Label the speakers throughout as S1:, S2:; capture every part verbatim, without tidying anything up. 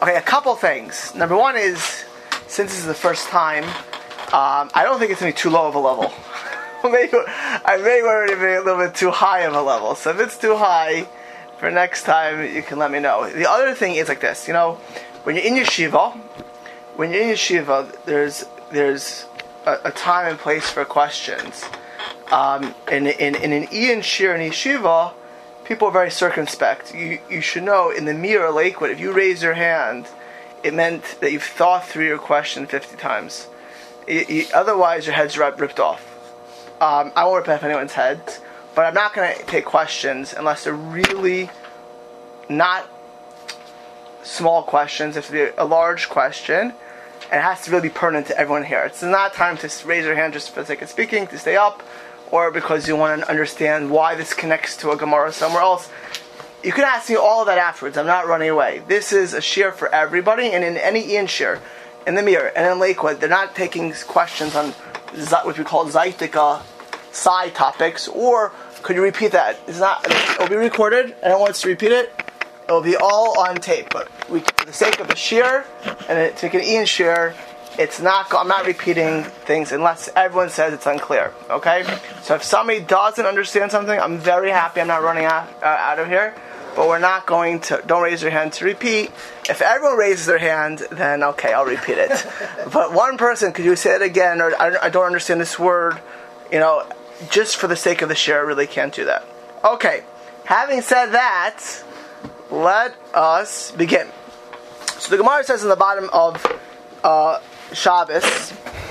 S1: Okay, a couple things. Number one is, since this is the first time, um, I don't think it's going to be too low of a level. maybe, I may want it to be a little bit too high of a level. So if it's too high, for next time, you can let me know. The other thing is like this, you know, when you're in yeshiva, when you're in yeshiva, there's there's a, a time and place for questions. Um, in, in, in an Ian Shir in yeshiva, people are very circumspect. You you should know, in the Mir or Lakewood, if you raise your hand, it meant that you've thought through your question fifty times. You, you, otherwise, your head's ripped off. Um, I won't rip off anyone's head, but I'm not going to take questions unless they're really not small questions. It has to be a large question, and it has to really be pertinent to everyone here. It's not time to raise your hand just for the sake of speaking, to stay up, or because you want to understand why this connects to a Gemara somewhere else. You can ask me all of that afterwards. I'm not running away. This is a shir for everybody, and in any Ian shir, in the Mir, and in Lakewood, they're not taking questions on what we call Zaitika side topics, or could you repeat that? It's not, it'll be recorded, and I want us to repeat it. It'll be all on tape, but we, for the sake of the shir, and it, to make an Ian shir, it's not, I'm not repeating things unless everyone says it's unclear, okay? So if somebody doesn't understand something, I'm very happy I'm not running out, uh, out of here, but we're not going to, don't raise your hand to repeat. If everyone raises their hand, then okay, I'll repeat it. But one person, could you say it again, or I, I don't understand this word, you know, just for the sake of the share, I really can't do that. Okay, having said that, let us begin. So the Gemara says in the bottom of uh, Shabbos.
S2: Is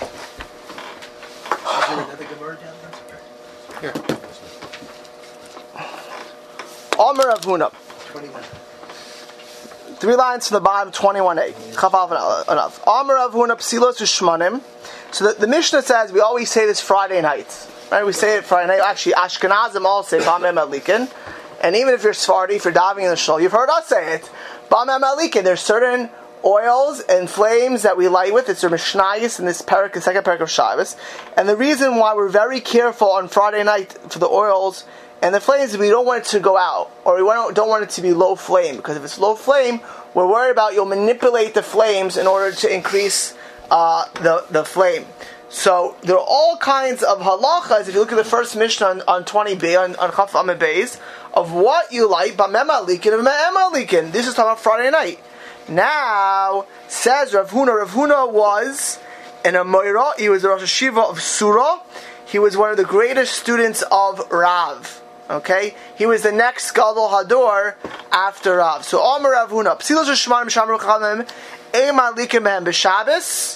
S2: there another Gemara down there? Here.
S1: Omer Rav Huna.
S2: twenty-one.
S1: Three lines from the bottom, twenty-one a. Chavav enough. Omer Rav Huna Psilos Ushmanim. So the, the Mishnah says, we always say this Friday night. Right? We say it Friday night. Actually, Ashkenazim all say Bamem Alikin. And even if you're Sephardi, if you're diving in the shul, you've heard us say it. Bamem Alikin. There's certain oils and flames that we light with. It's their Mishnayos in this parak, the second parak of Shabbos. And the reason why we're very careful on Friday night for the oils and the flames is we don't want it to go out, or we don't want it to be low flame, because if it's low flame, we're worried about you'll manipulate the flames in order to increase uh, the the flame. So there are all kinds of halachas. If you look at the first Mishnah on, on twenty b on, on Chaf Amud Beis, of what you light, b'mem alikin and b'mem alikin. This is talking about Friday night. Now says Rav Huna. Rav Huna was an Amoira. He was the Rosh Hashiva of Surah. He was one of the greatest students of Rav. Okay, he was the next Gadol Hador after Rav. So Omer Rav Huna. Psilos Shemarim Shamru Chachamim Eim Alikim Behem B'Shabbos.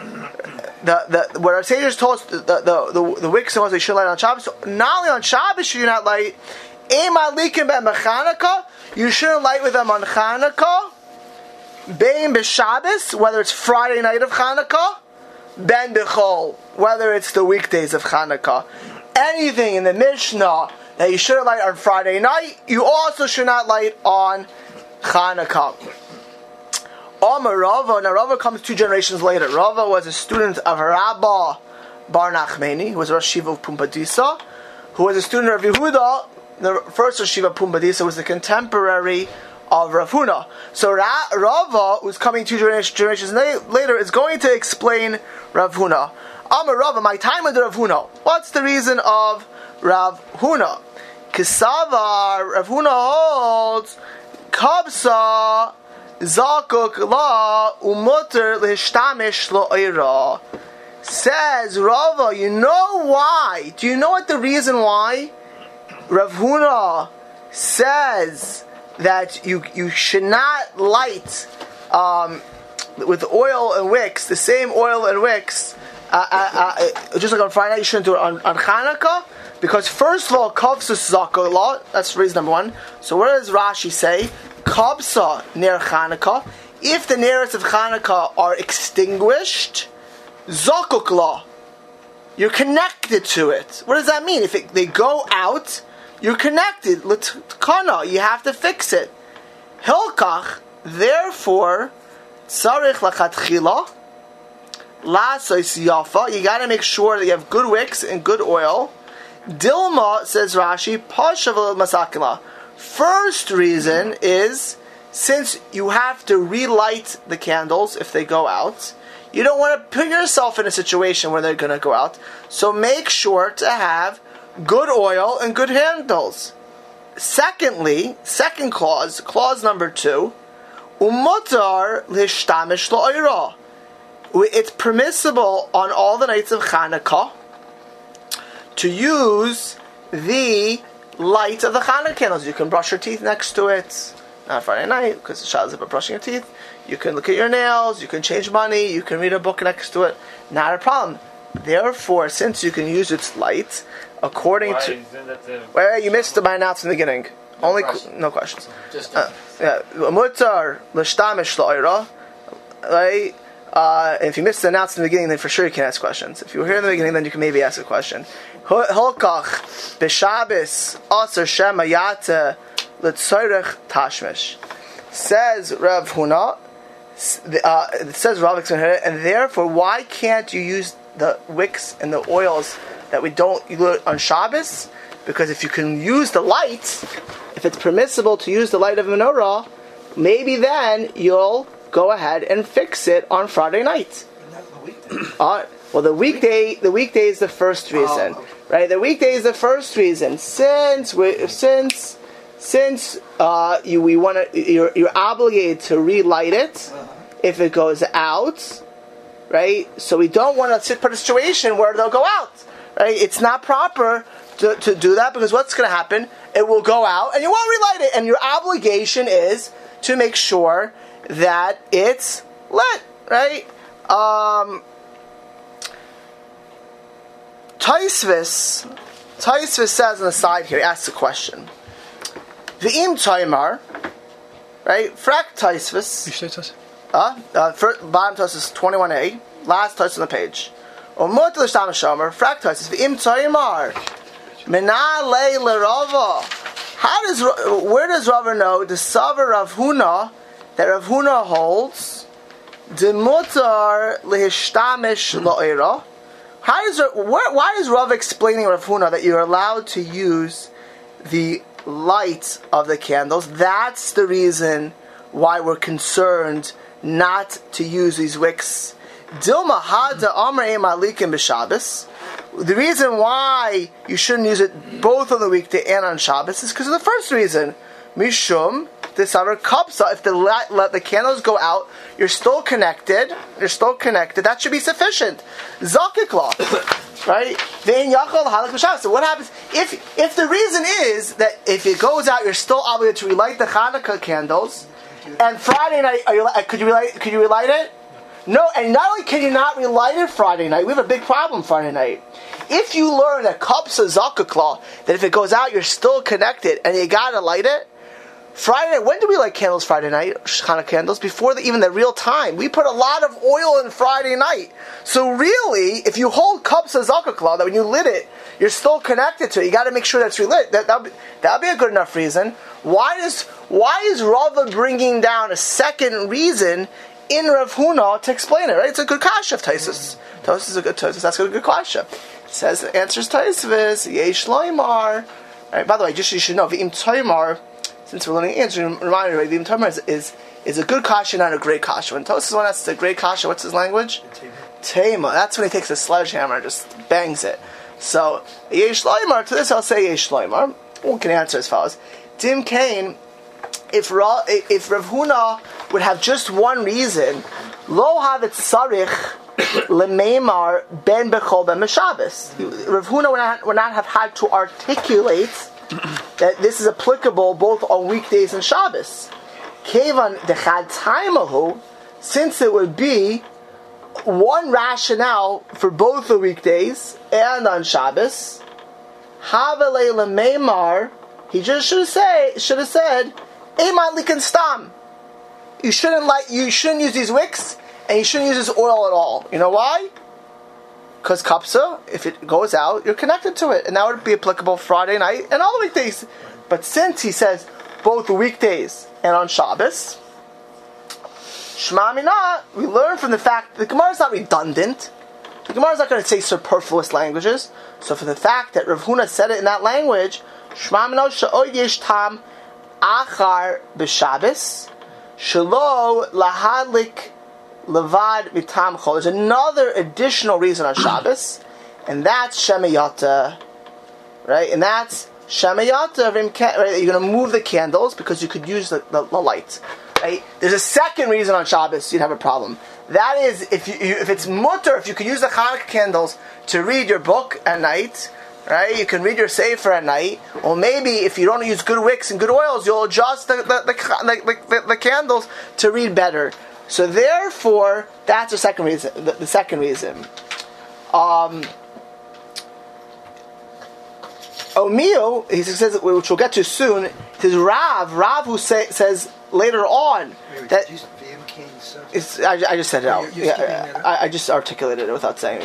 S1: The the what our sages told us the the the, the wicks and ones they should light on Shabbos. So not only on Shabbos should you not light. Eim Alikim Behem B'Chanukah. You shouldn't light with them on Chanukah. Bein b'Shabbos, whether it's Friday night of Chanukah, ben b'chol, whether it's the weekdays of Chanukah. Anything in the Mishnah that you shouldn't light on Friday night, you also should not light on Chanukah. Omer Rava, now Rava comes two generations later. Rava was a student of Rabbah Bar Nachmani, who was a Rosh Yeshiva of Pumbedisa, who was a student of Yehuda. The first Rosh Yeshiva of Pumbedisa was the contemporary of Rav Huna. So Ra- Rava, who's coming two generations later, is going to explain Rav Huna. Amar Rava, my time with Rav Huna. What's the reason of Rav Huna? Kisava, Rav Huna holds, Kabsa, Zakuk la, Umutter lehshtamish lo'ira. Says Rava, you know why? Do you know what the reason why? Rav Huna says that you you should not light um, with oil and wicks, the same oil and wicks, uh, uh, uh, just like on Friday night, you shouldn't do it on, on Chanukah, because first of all, Kavsus Zakolah, that's reason number one. So what does Rashi say? Kavsa near Chanukah, if the nearest of Chanukah are extinguished, Zakuklah, you're connected to it. What does that mean? If it, they go out, you're connected. L'tkana, you have to fix it. Hilkach, therefore, tzarich lachatchila, lasois yafa, you got to make sure that you have good wicks and good oil. Dilma, says Rashi, pashav masakila. First reason is since you have to relight the candles if they go out, you don't want to put yourself in a situation where they're going to go out. So make sure to have good oil and good handles. Secondly, second clause, clause number two, umutar lishtamish la'ira. It's permissible on all the nights of Hanukkah to use the light of the Hanukkah candles. You can brush your teeth next to it. Not Friday night, because the Shabbos is about brushing your teeth. You can look at your nails, you can change money, you can read a book next to it. Not a problem. Therefore, since you can use its light, according
S3: Why?
S1: to...
S3: A...
S1: Well, you missed my announcement in the beginning.
S2: No
S1: Only
S2: question.
S1: No questions.
S2: Just
S1: uh, yeah. Mutar l'shtamish la'ira. Right? Uh, if you missed the announcement in the beginning, then for sure you can ask questions. If you were here in the beginning, then you can maybe ask a question. Holkach b'Shabbos aser shema yata l'tzorech tashmish. Says Rav Huna, uh, it says Rav Huna, and therefore, why can't you use the wicks and the oils that we don't use on Shabbos? Because if you can use the light, if it's permissible to use the light of menorah, maybe then you'll go ahead and fix it on Friday night.
S2: Not the weekday.
S1: Uh, well, the weekday, the weekday is the first reason,
S2: oh, okay.
S1: right? The weekday is the first reason. Since we, since, since uh, you, we want to, you're, you're obligated to relight it
S2: Uh-huh.
S1: if it goes out, right? So we don't want to put a situation where they'll go out, right? It's not proper to, to do that, because what's going to happen? It will go out, and you won't relight it, and your obligation is to make sure that it's lit, right? Um, Taisvis, Taisvis says on the side here, he asks a question. V'im Taimar, right? Frak Taisvis. Uh, uh, first, bottom Taisvis twenty-one a, last Taisvis on the page. Omot l'shtam shomer, Frak Taisvis, V'im Taimar, Menalei l'Rava. How does, where does Rava know the Savar Rav Huna, that Rav Huna holds the mutar lehistamish la'ira? How does where, why is Rav explaining Rav Huna that you're allowed to use the light of the candles? That's the reason why we're concerned not to use these wicks. Dilma hada amrei malikim b'Shabbos. The reason why you shouldn't use it both on the weekday and on Shabbos is because of the first reason. Mishum, this other kapsa, if the let, let the candles go out, you're still connected, you're still connected, that should be sufficient. Zakikla, right? So what happens, if if the reason is that if it goes out, you're still obligated to relight the Hanukkah candles, and Friday night, are you, could you relight, could you relight it? No, and not only can you not relight it Friday night, we have a big problem Friday night. If you learn that kapsa zakikla, that if it goes out, you're still connected, and you gotta light it, Friday night, when do we light candles Friday night? Hanukkah candles? Before the, even the real time. We put a lot of oil in Friday night. So really, if you hold cups of zakakla, that when you lit it, you're still connected to it. You got to make sure that's relit. That that'll be, that'll be a good enough reason. Why does why is Rava bringing down a second reason in Rav Huna to explain it? Right? It's a good kasha of Taisus. Taisus is a good Taisus. That's a good kasha. It says the answer is Taisvis Yesh Loimar. Right. By the way, just you should know V'im Toimar. Since we're learning answer, remind me, right? The Imtamar is, is is a good kasha, not a great kasha. When Tosas one asks a great kasha, what's his language? Tema. That's when he takes a sledgehammer and just bangs it. So, Yesh Loimar, to this I'll say Yesh Loimar. One can answer as follows. Tim Kane, if, Ra, if Rav Huna would have just one reason, Lo havet sarich lemeimar ben bechol ben meshabes. Rav Huna would not, would not have had to articulate that this is applicable both on weekdays and Shabbos. Kevan dechad taimahu, since it would be one rationale for both the weekdays and on Shabbos, Havelei lemeimar, he just should have say should have said, Eimat likan stam. You shouldn't like you shouldn't use these wicks, and you shouldn't use this oil at all. You know why? Because kapsa, if it goes out, you're connected to it, and that would be applicable Friday night and all the weekdays. But since he says both the weekdays and on Shabbos, Shema Minah, we learn from the fact that the Gemara is not redundant. The Gemara is not going to say superfluous languages. So for the fact that Rav Huna said it in that language, Shema Minah she'od yesh tam achar b'Shabbos, Shelo lahadlik levad mitam chol. There's another additional reason on Shabbos, and that's shemayata, right? And that's shemayata. Right? You're going to move the candles because you could use the, the, the light. Right? There's a second reason on Shabbos you'd have a problem. That is, if you, if it's mutter, if you could use the Hanukkah candles to read your book at night, right? You can read your sefer at night. Or maybe if you don't use good wicks and good oils, you'll adjust the the, the, the, the, the candles to read better. So therefore, that's the second reason. The, the second reason. Um, Omio, he says, which we'll get to soon. His Rav, Rav who say, says later on that. It's, I, I just said it out. You're, you're yeah, I, I just articulated it without saying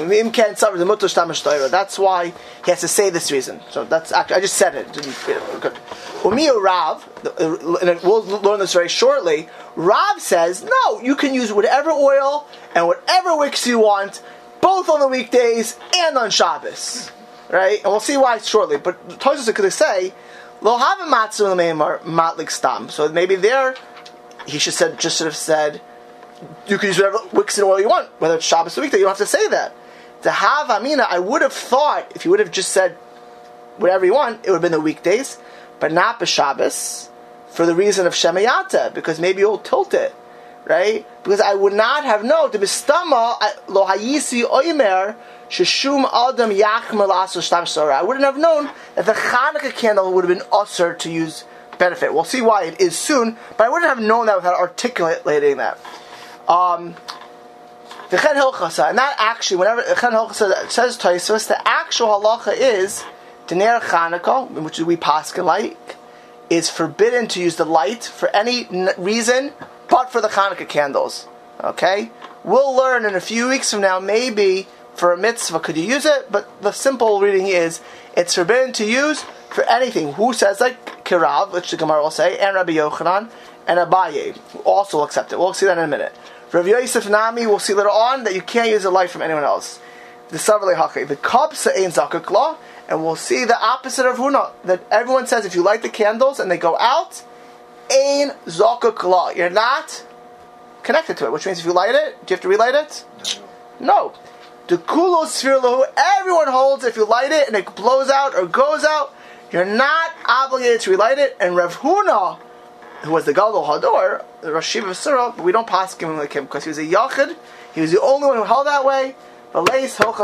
S1: it. That's why he has to say this reason. So that's actually, I just said it. Good. Umiya Rav, and we'll learn this very shortly. Rav says, no, you can use whatever oil and whatever wicks you want, both on the weekdays and on Shabbos. Right? And we'll see why shortly. But Tosfos could say, lo have a matzah l'meimar matlik stam. So maybe there, he should said just should have said, you can use whatever wicks and oil you want, whether it's Shabbos or weekday. You don't have to say that. To have Amina, I would have thought if you would have just said whatever you want, it would have been the weekdays, but not b'Shabbos, for the reason of Shemayata, because maybe you'll tilt it, right? Because I would not have known to b'stama lo hayisi oimer sheshum adam yachmer laso shtam sorah. I wouldn't have known that the Hanukkah candle would have been usher to use benefit. We'll see why it is soon, but I wouldn't have known that without articulating that. Um, the Chen Hilchasa, and that actually, whenever Chen Hilchasa says Tosfos, the actual halacha is the Ner Chanukah, which we paskin like, is forbidden to use the light for any n- reason, but for the Chanukah candles. Okay, we'll learn in a few weeks from now. Maybe for a mitzvah could you use it, but the simple reading is it's forbidden to use for anything. Who says like Kirav, which the Gemara will say, and Rabbi Yochanan and Abaye also will accept it. We'll see that in a minute. Rav Yosef Nami, we'll see later on that you can't use a light from anyone else. The Savarle Hake, the Kapsa Ein Zakuk Law, and we'll see the opposite of Huna, that everyone says if you light the candles and they go out, Ein Zakuk Law, you're not connected to it, which means if you light it, do you have to relight it? No. The Kulo Sfir Lahu, everyone holds if you light it and it blows out or goes out, you're not obligated to relight it, and Rav Huna, who was the Gadol Hador, the Rosh Yeshiva of Surah, but we don't pass him like him because he was a Yachid. He was the only one who held that way. And the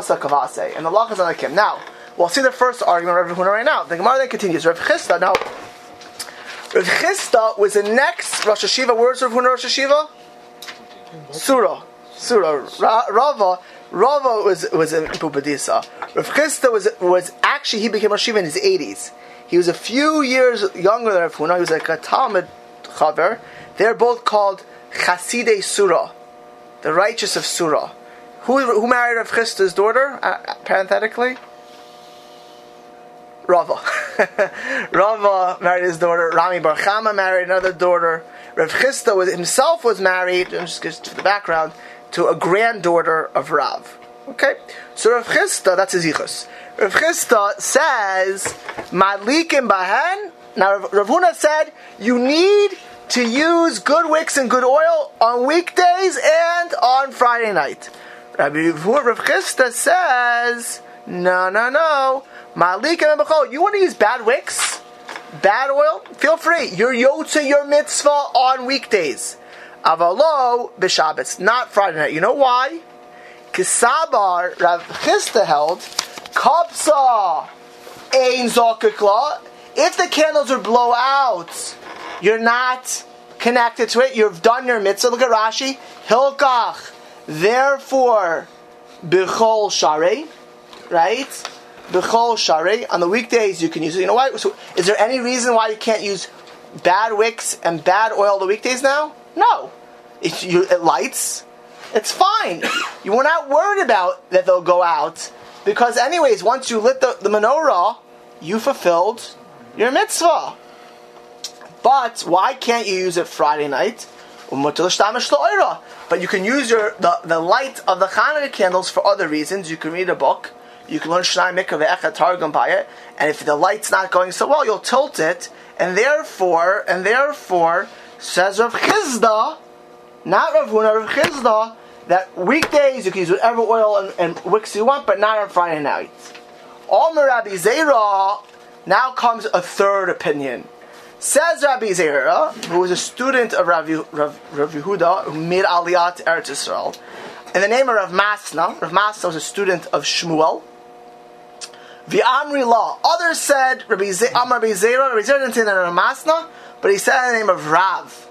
S1: Lach is not like him. Now, we'll see the first argument of Rav Huna right now. The Gemara then continues. Rav Chisda. Now, Rav Chisda was the next Rosh Yeshiva. Where's Rav Huna Rosh Yeshiva? Surah. Surah. Ra- Rava. Rava was was in Pumbedisa. Rav Chisda was was actually he became Rosh Yeshiva in his eighties. He was a few years younger than Rav Huna. He was like a Talmud Chaver. They're both called Chasidei Surah, the righteous of Surah. Who who married Rav Chisda's daughter? Uh, parenthetically, Rava. Rava married his daughter. Rami Bar Chama married another daughter. Rav Chisda was himself was married. Just, just for the background, to a granddaughter of Rav. Okay, so Rav Chisda, that's his yichus. Rav Chisda says, Madlikim Bahen. Now Rav Huna said, you need to use good wicks and good oil on weekdays and on Friday night. Rabbi Rav Chisda says, no, no, no. Madlikim Bechol. You want to use bad wicks, bad oil? Feel free. You're yotze your mitzvah on weekdays. Avalo b'Shabbos, not Friday night. You know why? Kisabar Rav Chisda held Kapsa Ein Zakuk Law. If the candles are blow out, you're not connected to it. You've done your mitzvah. Look at Rashi. Hilkach. Therefore, B'chol Sharei, right? B'chol Sharei. On the weekdays, you can use it. You know why? So, is there any reason why you can't use bad wicks and bad oil the weekdays now? No. If you, it lights, it's fine. You were not worried about that they'll go out, because anyways, once you lit the, the menorah, you fulfilled your mitzvah. But why can't you use it Friday night? But you can use your the, the light of the Hanukkah candles for other reasons. You can read a book. You can learn Shnai Mikra Ve'echad Targum by it. And if the light's not going so well, you'll tilt it, and therefore, and therefore, Says Rav Chizda, not Rav Huna, Rav Chizda, that weekdays you can use whatever oil and, and wicks you want, but not on Friday night. Omer Rabbi Zera, now comes a third opinion. Says Rabbi Zera, who was a student of Rav, Rav, Rav Yehuda, who made Aliyah to Eretz Yisrael, in the name of Rav Masna. Rav Masna was a student of Shmuel. V'amri la. Others said, Rabbi Zera, Rabbi Zera, Rabbi Zera didn't say that Rav Masna, but he said in the name of Rav.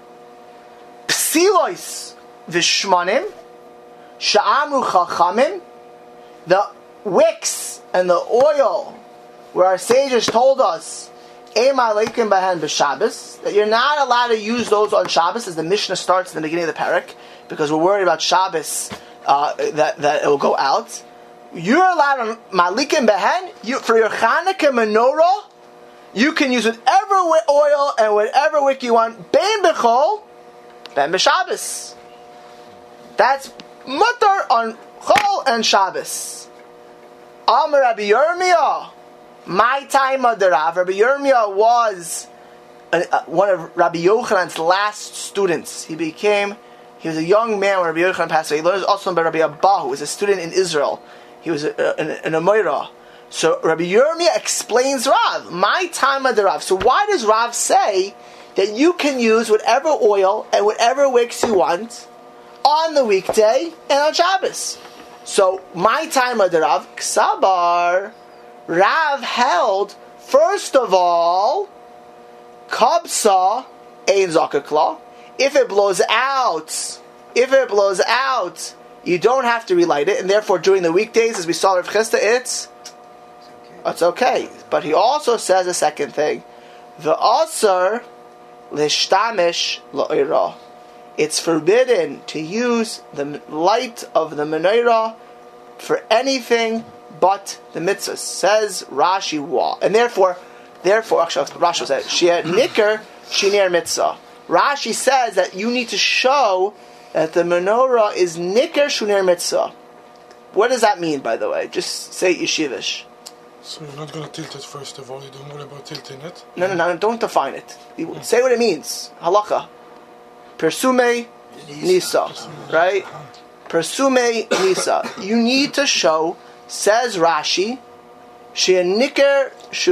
S1: Psilois v'shmanim, sha'amru chachamim, the wicks and the oil, where our sages told us, Eima leikim bahen b'Shabbos, that you're not allowed to use those on Shabbos, as the Mishnah starts in the beginning of the parak, because we're worried about Shabbos, uh, that, that it will go out. You're allowed on malikim behen, you, for your Chanukah menorah, you can use whatever oil and whatever wick you want, bein b'chol, ben b'Shabbos. That's mutter on Chol and Shabbos. Amar Rabbi Yirmiyah, my time of the Rav. Rabbi Yirmiyah was a, a, one of Rabbi Yochanan's last students. He became, he was a young man when Rabbi Yochanan passed away. He learned also by Rabbi Abba, who was a student in Israel. He was a, a, an, an Amoira. So Rabbi Yirmiyah explains Rav, my time of the Rav. So why does Rav say that you can use whatever oil and whatever wicks you want on the weekday and on Shabbos? So my time of the Rav, Ksabar, Rav held, first of all, Kabsa ein zakakla. If it blows out, if it blows out, you don't have to relight it, and therefore during the weekdays, as we saw Rav Chisda, it's it's okay. But he also says a second thing: the asar lishtamish la'ira. It's forbidden to use the light of the menorah for anything but the mitzvahs. Says Rashi wa, and therefore, therefore, actually, Rashi says shia nicker shiner mitzvah. Rashi says that you need to show that the menorah is nicker shiner mitzvah. What does that mean, by the way? Just say yeshivish.
S3: So you're not going to tilt it first of all. You don't worry about tilting it.
S1: No, no, no. Don't define it. You say what it means. Halacha. Persume nisa, right? Persume nisa. You need to show. Says Rashi, she'nikar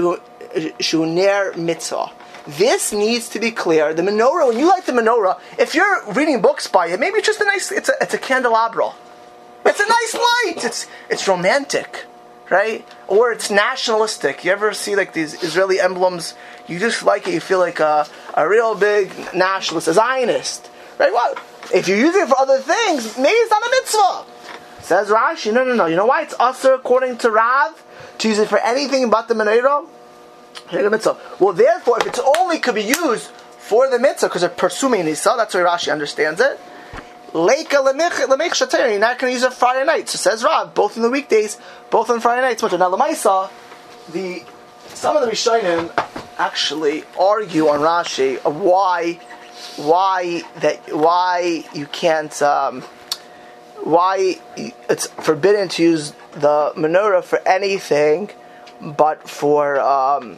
S1: shuner mitzvah. This needs to be clear. The menorah, when you light the menorah, if you're reading books by it, maybe it's just a nice, it's a, it's a candelabra. It's a nice light. It's it's romantic, right? Or it's nationalistic. You ever see like these Israeli emblems? You just like it. You feel like a, a real big nationalist, a Zionist, right? Well, if you're using it for other things, maybe it's not a mitzvah. Says Rashi, no, no, no. You know why it's usher according to Rav to use it for anything but the menorah? Mitzvah. Well, therefore, if it's only could be used for the mitzvah because of persuming nisa, that's where Rashi understands it. Leika lemich shater. You're not going to use it Friday night. So says Rav, both in the weekdays, both on Friday nights. Now, lemaisa, the some of the Rishonim actually argue on Rashi of why, why that, why you can't. Um, Why it's forbidden to use the menorah for anything, but for um,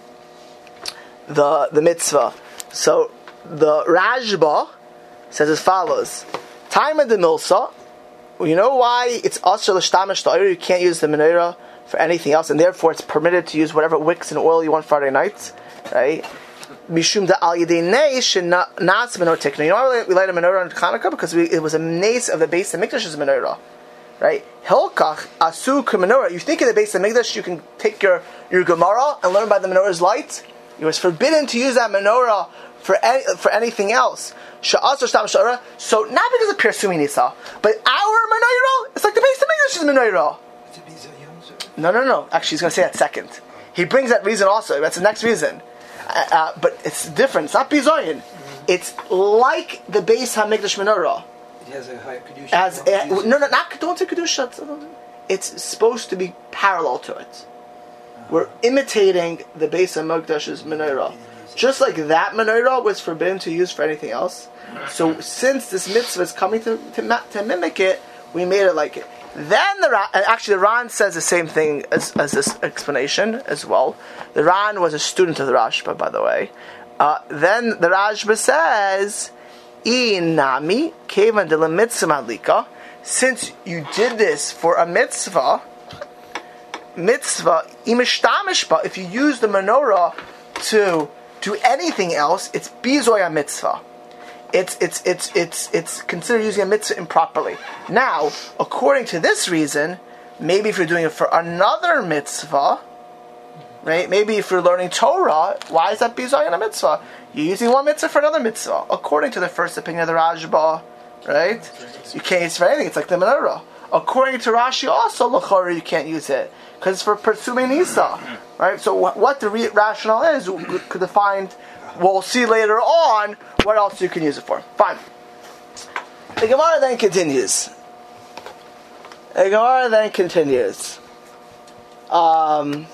S1: the the mitzvah. So the Rashba says as follows: Time of the milsa. Well, you know why it's asher l'shtamish ta'ir? You can't use the menorah for anything else, and therefore it's permitted to use whatever wicks and oil you want Friday nights, right? Mishum da al yedei neis nas menorah tikna. You know why we light a menorah on Chanukah? Because we, it was a nes of the base of Mikdash's menorah, right? Hilkach asu menorah. You think of the base of Mikdash, you can take your your Gemara and learn by the menorah's light. It was forbidden to use that menorah for any, for anything else. Sha'asur shtam sha'ara. So not because of Pirsumi Nisa, but our menorah, it's like the base of Mikdash's menorah. No, no, no. Actually, he's going to say that second. He brings that reason also. That's the next reason. Uh, uh, but it's different. It's not bizoyin. Mm-hmm. It's like the Beis Hamikdash menorah.
S2: It has a higher kedusha.
S1: As a, no, no, not don't say kedusha. It's supposed to be parallel to it. Uh-huh. We're imitating the Beis Hamikdash's menorah, just like that menorah was forbidden to use for anything else. So since this mitzvah is coming to to, to mimic it, we made it like it. Then the Ran, actually the Ran says the same thing as, as this explanation as well. The Ran was a student of the Rashba, by the way. Uh, then the Rashba says Inami kevan de la mitzvah madlika. Since you did this for a mitzvah, mitzvah imishtamish, if you use the menorah to do anything else, it's bizoy mitzvah. It's it's it's it's it's considered using a mitzvah improperly. Now, according to this reason, maybe if you're doing it for another mitzvah, right? Maybe if you're learning Torah, why is that bizoy a mitzvah? You're using one mitzvah for another mitzvah. According to the first opinion of the Rashba, right? You can't use it for anything. It's like the menorah. According to Rashi, also l'chora you can't use it because it's for pursuing Nisa, right? So wh- what the re- rationale is could define. We'll see later on what else you can use it for. Fine. The Gemara then continues. The Gemara then continues. Um.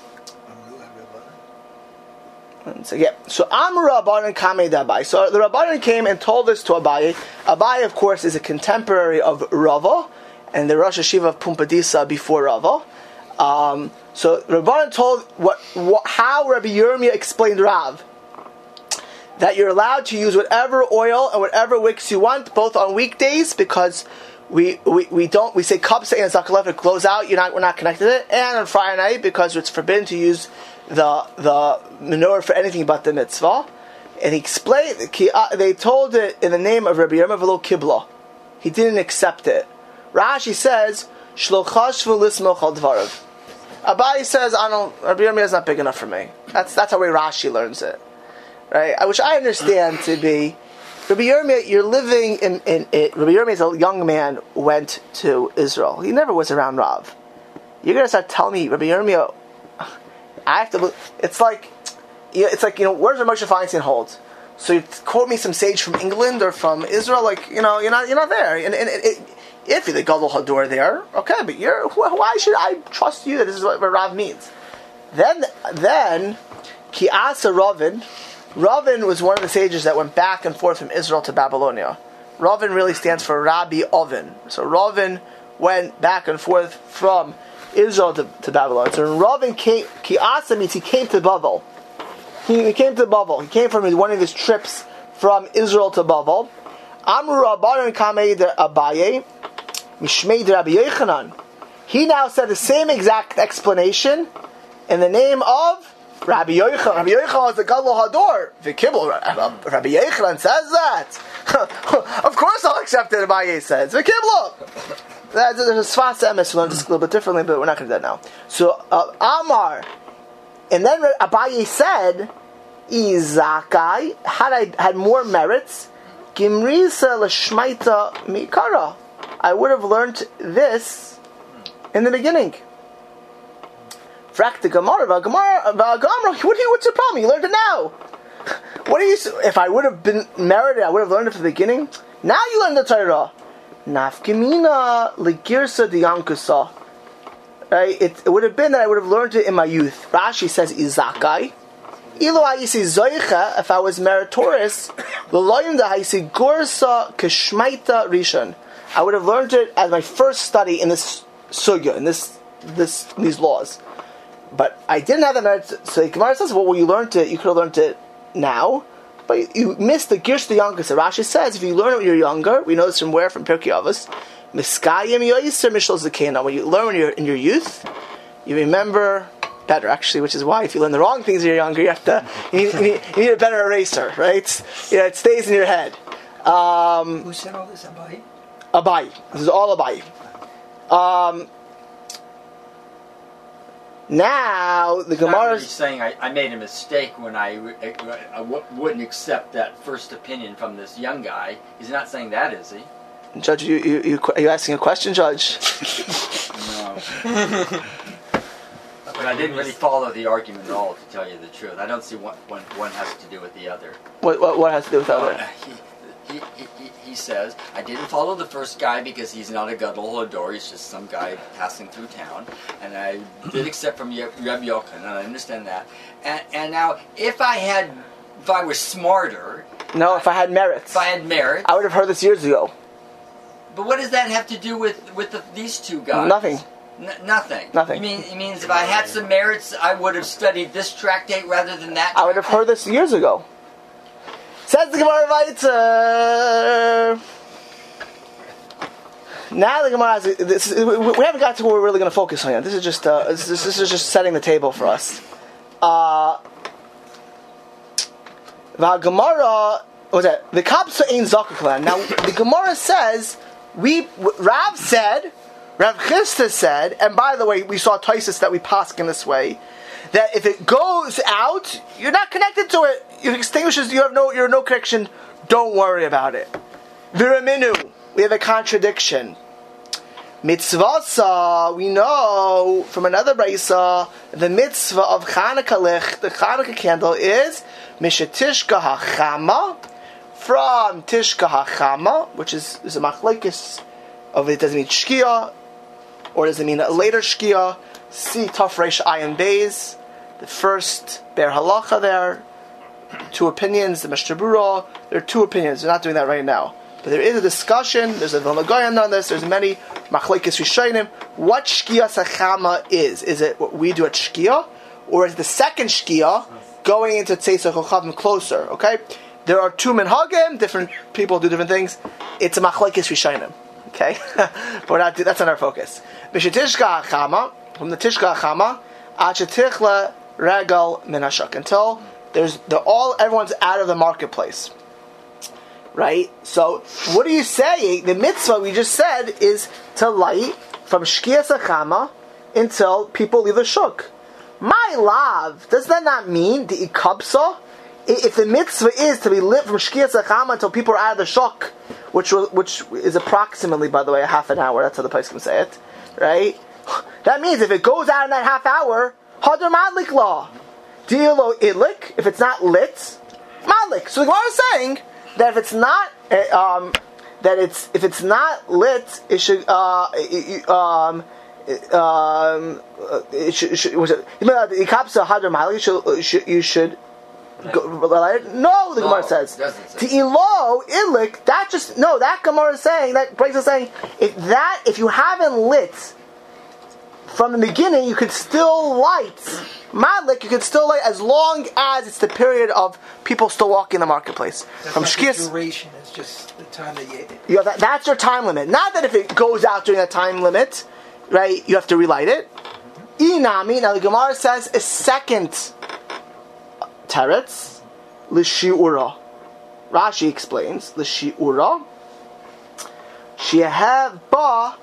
S1: So yeah, so Amru Rabbanan Kamei Abaye. So the Rabbanan came and told this to Abaye. Abaye, of course, is a contemporary of Rava and the Rosh Hashiva of Pumpadisa before Rava. Um, so Rabbanan told what, what how Rabbi Yirmiyah explained Rav, that you're allowed to use whatever oil and whatever wicks you want, both on weekdays, because we we, we don't we say kapsa and zakalef, it glows out, you're not we're not connected to it, and on Friday night because it's forbidden to use the the menorah for anything but the mitzvah. And he explained, they told it in the name of Rabbi Yirmiyah v'lo kibla. He didn't accept it. Rashi says, Shlo chashvu lismoch al dvarav. Abaye says, I don't, Rabbi Yirmiyah is not big enough for me. That's that's how way Rashi learns it. Right? Which I understand to be, Rabbi Yirmiyah, you're living in, in it. Rabbi Yirmiyah, as a young man, went to Israel. He never was around Rav. You're going to start telling me, Rabbi Yirmiyah, I have to, it's like, it's like, you know, where does Moshe Feinstein hold? So you quote me some sage from England or from Israel, like, you know, you're not, you're not there. And, and it, it, if you're the Gadol Hador there, okay, but you're, why should I trust you that this is what, what Rav means? Then, then, Ki Asa Ravin, Ravin was one of the sages that went back and forth from Israel to Babylonia. Ravin really stands for Rabbi Ovin. So Ravin went back and forth from Israel to, to Babylon. So Ravin came, Ki Asa means he came to Babel. He, he came to Babel. He came from his, one of his trips from Israel to Babel. Amru Rabbanan Kamei Abaye, Mishmei Rabbi Yochanan. He now said the same exact explanation in the name of Rabbi Yochanan. Rabbi Yochanan is the Gadol Hador. V'kibel. Rabbi Yochanan says that. Of course I'll accept it, Abaye says. V'kibel. There's a Sfas Emes, we learned this a little bit differently, but we're not going to do that now. So, uh, Amar, and then Abaye said, Izakai had I had more merits, Gimrisa l'shmaita mikara. I would have learned this in the beginning. Frak the Gemara, Gemara, what's your problem? You learned it now. What are you? If I would have been merited, I would have learned it from the beginning. Now you learn the Torah. Nafkimina legirsa diyankusa. Right? It, it would have been that I would have learned it in my youth. Rashi says izakai. Ilo ayisi zoicha. If I was meritorious, l'loyim da ayisi gorsa keshmaita rishon. I would have learned it as my first study in this sugya, in this this in these laws. But I didn't have the merit. So the Gemara says, well, when you learned it, you could have learned it now. But you missed the Girsh the younger. So Rashi says, if you learn it when you're younger, we know this from where? From Pirkei Avos. Miskayim yoyser mishal zakena. When you learn when you're in your youth, you remember better, actually, which is why if you learn the wrong things when you're younger, you have to, you need, you need, you need a better eraser, right? Yeah, it stays in your head. Um,
S2: Who said all this? Abaye?
S1: Abaye. This is all Abaye. Um, Now the Gemara is
S4: saying I, I made a mistake when I, I, I w- wouldn't accept that first opinion from this young guy. He's not saying that, is he?
S1: Judge, you you, you are you asking a question, Judge?
S4: No. But I didn't really follow the argument at all, to tell you the truth. I don't see what one, one has to do with the other.
S1: What what, what has to do with the other?
S4: Uh, he, he, he, he says, I didn't follow the first guy because he's not a Gadol Hador, he's just some guy passing through town. And I did accept from Rabbi Yochanan, and I understand that. And, and now, if I had, if I was smarter...
S1: No, if I had merits.
S4: If I had merit...
S1: I would have heard this years ago.
S4: But what does that have to do with, with the, these two guys?
S1: Nothing.
S4: N- nothing.
S1: Nothing.
S4: You mean, it means if I had some merits, I would have studied this tractate rather than that tractate?
S1: I would have heard this years ago. Says the Gemara weiter. Now the Gemara has, this is, we haven't got to what we're really going to focus on yet. This is just uh, this, this is just setting the table for us. Uh, the Gemara, what was that? The kapsa ain't zakuklan. Now the Gemara says we Rav said, Rav Chisda said, and by the way, we saw Taisus that we paskin in this way, that if it goes out, you're not connected to it. It extinguishes. You have no. You're no connection. Don't worry about it. Viraminu. We have a contradiction. Mitzvasa, we know from another brisa, the mitzvah of Chanukah lich, the Chanukah candle, is mishatishka hachama, from tishka hachama, which is, is a machlekes of it. Does it mean shkia, or does it mean a later shkia? See Tafresh Ayin Beis, the first Ber Halacha there. Two opinions, the Mishnah Berurah. There are two opinions. We're not doing that right now. But there is a discussion, there's a Vilna Gaon on this, there's many machlekes rishonim. What shkia sachama is? Is it what we do at shkia? Or is the second shkia going into Tzeisach Chavim closer? Okay? There are two minhagim, different people do different things. It's a machlekes rishonim. Okay? But we're not, that's not our focus. Mishatishka hachama, from the tishka hachama, achetichla regal minashak, until there's, they're all, everyone's out of the marketplace. Right? So, what are you saying? The mitzvah we just said is to light from Shkia Sachama until people leave the shuk. My love, does that not mean the ikabsa? If the mitzvah is to be lit from Shkia Sachama until people are out of the shuk, which which is approximately, by the way, a half an hour, that's how the place can say it, right? That means if it goes out in that half hour, Hadar Madlik law. Dielo idlik, if it's not lit, Madlik. So the Gemara is saying that if it's not, um, that it's if it's not lit, it should, uh, it, um, um, it should, it should was it? You should, you should go, no, the Gemara
S4: no,
S1: says.
S4: Say.
S1: Te'ilo ilik. That just no. That Gemara is saying that breaks is saying if that if you haven't lit from the beginning, you could still light. Madlik, you could still light as long as it's the period of people still walking in the marketplace.
S2: That's
S1: From
S2: not
S1: Shkias,
S2: the duration, it's just the time that you...
S1: you know, that, that's your time limit. Not that if it goes out during that time limit, right, you have to relight it. Inami, now the Gemara says a second teretz, l'shi'ura. Rashi explains, l'shi'ura, she'ehev ba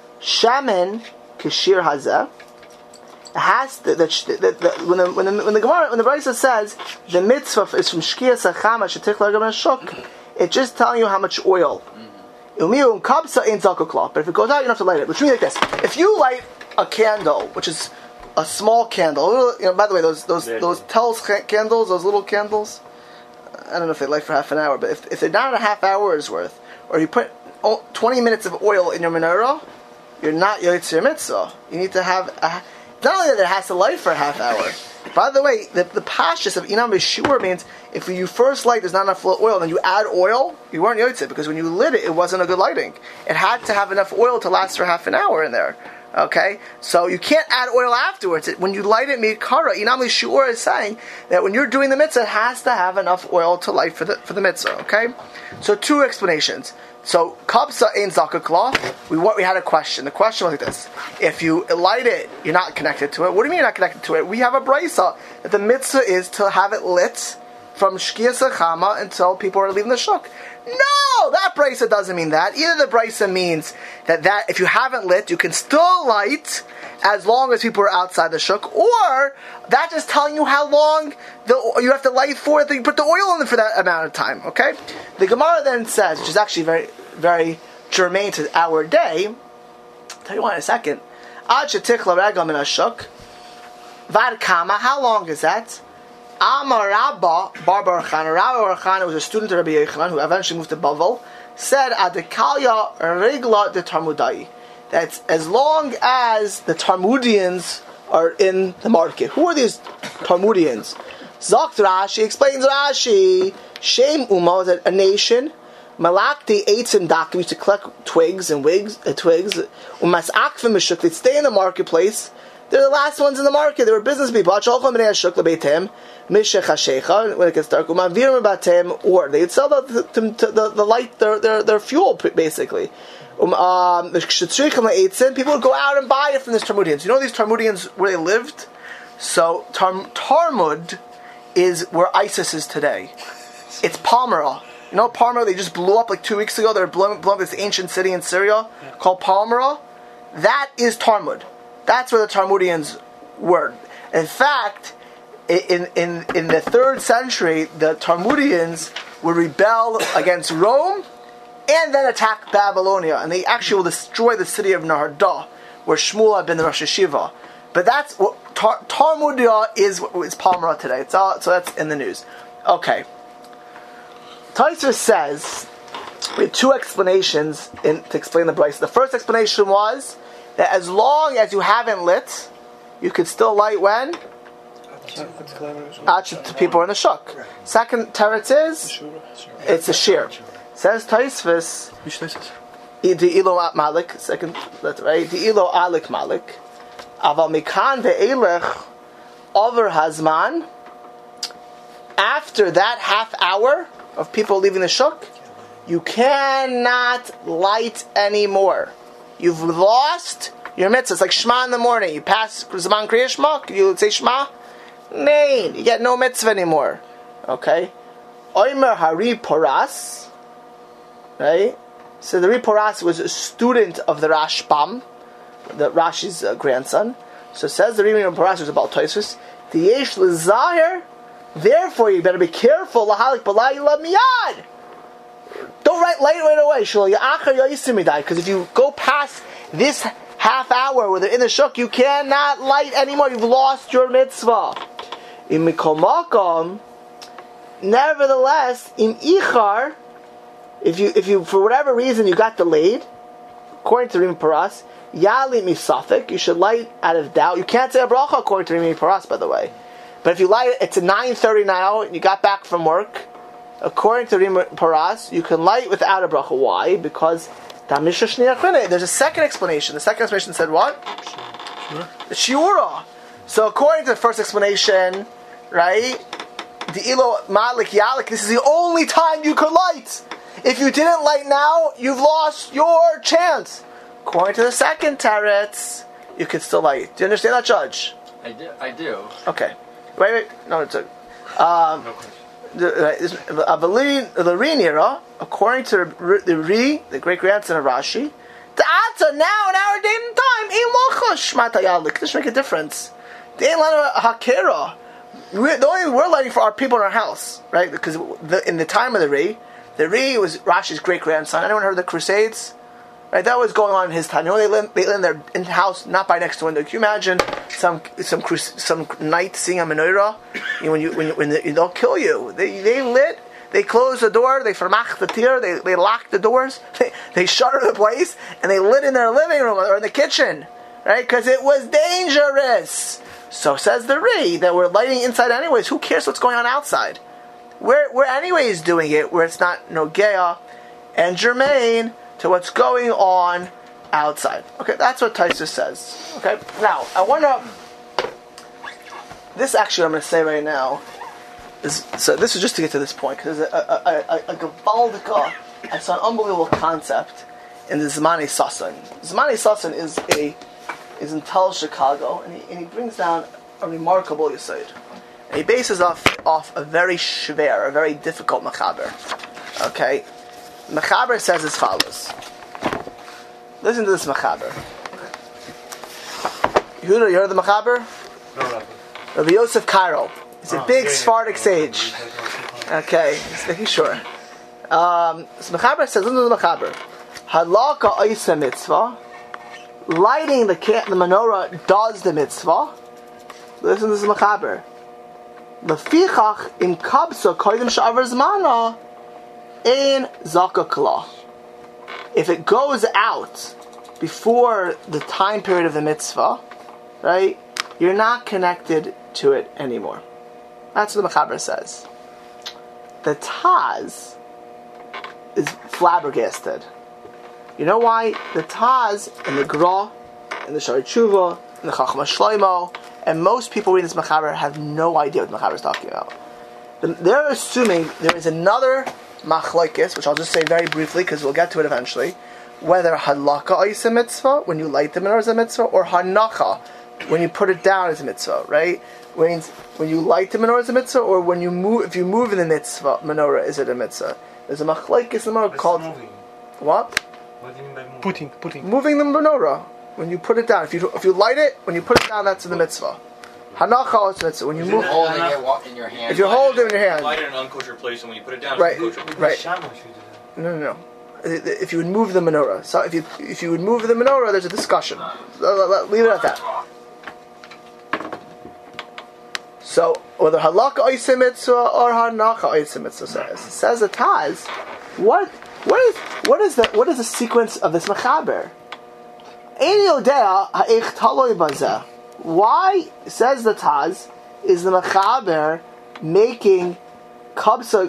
S1: shaman kashir hazeh. It has the, the, the, the, when the when the when the Gemara when the Brisa says the mitzvah is from shkia sachama shetichla gam shuk, it's just telling you how much oil. Umiu kabsa in zakukla. But if it goes out, you don't have to light it. Which means like this: if you light a candle, which is a small candle, you know. By the way, those those those Tel's candles, those little candles, I don't know if they light for half an hour, but if if they're not a half hour's worth, or you put twenty minutes of oil in your menorah, you're not yotzei mitzvah. You need to have a Not only that it has to light for a half hour. By the way, the, the pashtus of inam b'shur means if you first light there's not enough oil, then you add oil, you weren't yotzei, because when you lit it, it wasn't a good lighting. It had to have enough oil to last for half an hour in there. Okay? So you can't add oil afterwards. It, when you light it mikara, inam b'shur is saying that when you're doing the mitzvah, it has to have enough oil to light for the for the mitzvah. Okay? So two explanations. So kabsa ein zakukla. We what we had a question. The question was like this: if you light it, you're not connected to it. What do you mean you're not connected to it? We have a brisa that the mitzvah is to have it lit from shkia sachama until people are leaving the shuk. No, that brisa doesn't mean that. Either the brisa means that that if you haven't lit, you can still light as long as people are outside the shuk, or that's just telling you how long the, you have to light for. You put the oil in for that amount of time. Okay. The Gemara then says, which is actually very, very germane to our day. I'll tell you why in a second. Ad shetichla regam in a shuk. Vad kama. How long is that? Amar Rabba Bar Bar Chana. Rabba Bar Chana was a student of Rabbi Yochanan who eventually moved to Bavel. Said Adekalya Regla de Talmudai. That's as long as the Talmudians are in the market. Who are these Talmudians? Zakt Rashi explains Rashi. Shem Uma is a nation. Malakti Eitzim Dakim used to collect twigs and wigs, uh, twigs. Umas Akvim Meshuk. They'd stay in the marketplace. They're the last ones in the market. They were business people. When it gets dark, or they'd sell the, the, the, the light, their, their, their fuel, basically. Um, um, people would go out and buy it from these Talmudians. You know these Talmudians where they lived? So Tar- Talmud is where ISIS is today. It's Palmyra. You know Palmyra? They just blew up like two weeks ago. They're blowing, blowing up this ancient city in Syria yeah. called Palmyra. That is Talmud. That's where the Talmudians were. In fact, in in in the third century, the Talmudians would rebel against Rome and then attack Babylonia, and they actually will destroy the city of Nahardeh, where Shmuel had been the Rosh Hashiva. But that's what Tar- Talmudia is. Is Palmyra today? It's all, so that's in the news. Okay. Tosfos says we have two explanations in, to explain the Brisa. The first explanation was that as long as you haven't lit, you could still light when? Actually, people are in the shuk. Second teretz is it's a shear. Says Tosfos. Di'ilo Malik. Second, that's right. Di'ilo Alik Malik. Aval mikan ve'elech over hazman. After that half hour of people leaving the shuk, you cannot light anymore. You've lost your mitzvah. It's like Shema in the morning. You pass Zaman Kriya Shema, you say Shema. Nay, you get no mitzvah anymore. Okay? Oimer Hari Poras. Right? So the Ri Poras was a student of the Rashbam, the Rashi's uh, grandson. So says the Ri Poras was about Tosfos. Diyesh L'Zahir. Therefore, you better be careful. Lahalik Balai Yilad Miyad. Don't write light right away. Because if you go past this half hour where they're in the shuk, you cannot light anymore. You've lost your mitzvah. In Mikol Makom, nevertheless, in Ichar, if you, if you, for whatever reason, you got delayed, according to Rimi Paras, Yali Misafik, you should light out of doubt. You can't say a bracha according to Rimi Paras, by the way. But if you light, it's a nine thirty now, and you got back from work, according to Rim Paras, you can light without a bracha. Why? Because there's a second explanation. The second explanation said what? Sure. The shiura. So according to the first explanation, right? The ilo malik yalik. This is the only time you could light. If you didn't light now, you've lost your chance. According to the second teretz, you can still light. Do you understand that, Judge?
S4: I do. I do.
S1: Okay. Wait, wait. No, it's a. Um, no question. The Rinira, according to the Ri, the great grandson of Rashi, the Atza now in our day and time, ein locha shmata yalik. This make a difference. The ein lana hakera. The only we're lighting for our people in our house, right? Because the, in the time of the Ri, the Ri was Rashi's great grandson. Anyone heard of the Crusades? Right, that was going on in his time. You know, they live, they live in their in house, not by next to window. Can you imagine some some some knight seeing a menorah? You know, when you when you, when they, they'll kill you. They they lit. They close the door. They vermach the tir. They they lock the doors. They they shutter the place and they lit in their living room or in the kitchen, right? Because it was dangerous. So says the Ri that we're lighting inside anyways. Who cares what's going on outside? We're we're anyways doing it where it's not nogea and germane to what's going on outside. Okay, that's what Tosfos says. Okay, now I want to. This actually, I'm going to say right now is so. This is just to get to this point because there's a a, a, a Gevaldika. I saw an unbelievable concept in the Zmani Sasson. Zmani Sasson is a is in Tel Chicago, and he and he brings down a remarkable yesod. And he bases off off a very shver, a very difficult mechaber. Okay. Mechaber says as follows. Listen to this Mechaber. Yehuda, you heard the Mechaber?
S3: No, Rabbi.
S1: Rabbi Yosef Karo. He's a oh, big yeah, Sephardic yeah. sage. Okay, just making sure. Um, so Mechaber says, listen to the Mechaber. Halaka Oisa Mitzvah. Lighting the, the menorah does the mitzvah. Listen to this Mechaber. Lefichach in Kabsa Koydim Sha'avar Zmana. Ein Zaka Kala. If it goes out before the time period of the mitzvah, right, you're not connected to it anymore. That's what the Mechaber says. The Taz is flabbergasted. You know why? The Taz and the Gra and the Shari Tshuva in the Chachma Shlomo, and most people reading this Mechaber have no idea what the Mechaber is talking about. They're assuming there is another machlokes, which I'll just say very briefly because we'll get to it eventually, whether halakha is a mitzvah, when you light the menorah is a mitzvah, or hanacha, when you put it down is a mitzvah, right? When, when you light the menorah is a mitzvah, or when you move, if you move in the mitzvah, menorah is it a mitzvah? There's a machlokes in the menorah called...
S5: Moving.
S1: What?
S5: What do you mean by moving?
S3: Putting, putting.
S1: Moving the menorah. When you put it down. If you if you light it, when you put it down, that's in the mitzvah. Hanacha is mitzvah. When you
S5: Is
S1: move...
S5: it
S4: Holding
S5: Enough.
S4: it wa- in your hand.
S1: If you hold it in your hand...
S6: Light it in an unkosher place, and when you put it down,
S1: Right,
S6: it's kosher.
S1: right.
S5: Shamash, you do that.
S1: No, no, no. If you would move the menorah. So if you if you would move the menorah, there's a discussion. Leave it at that. So, whether halakha oiseh mitzvah or hanacha oiseh mitzvah says, says the Taz, what what is what is the what is the sequence of this mechaber? Ein yodea ha'ich taloi bazeh. Why, says the Taz, is the mechaber making kabsa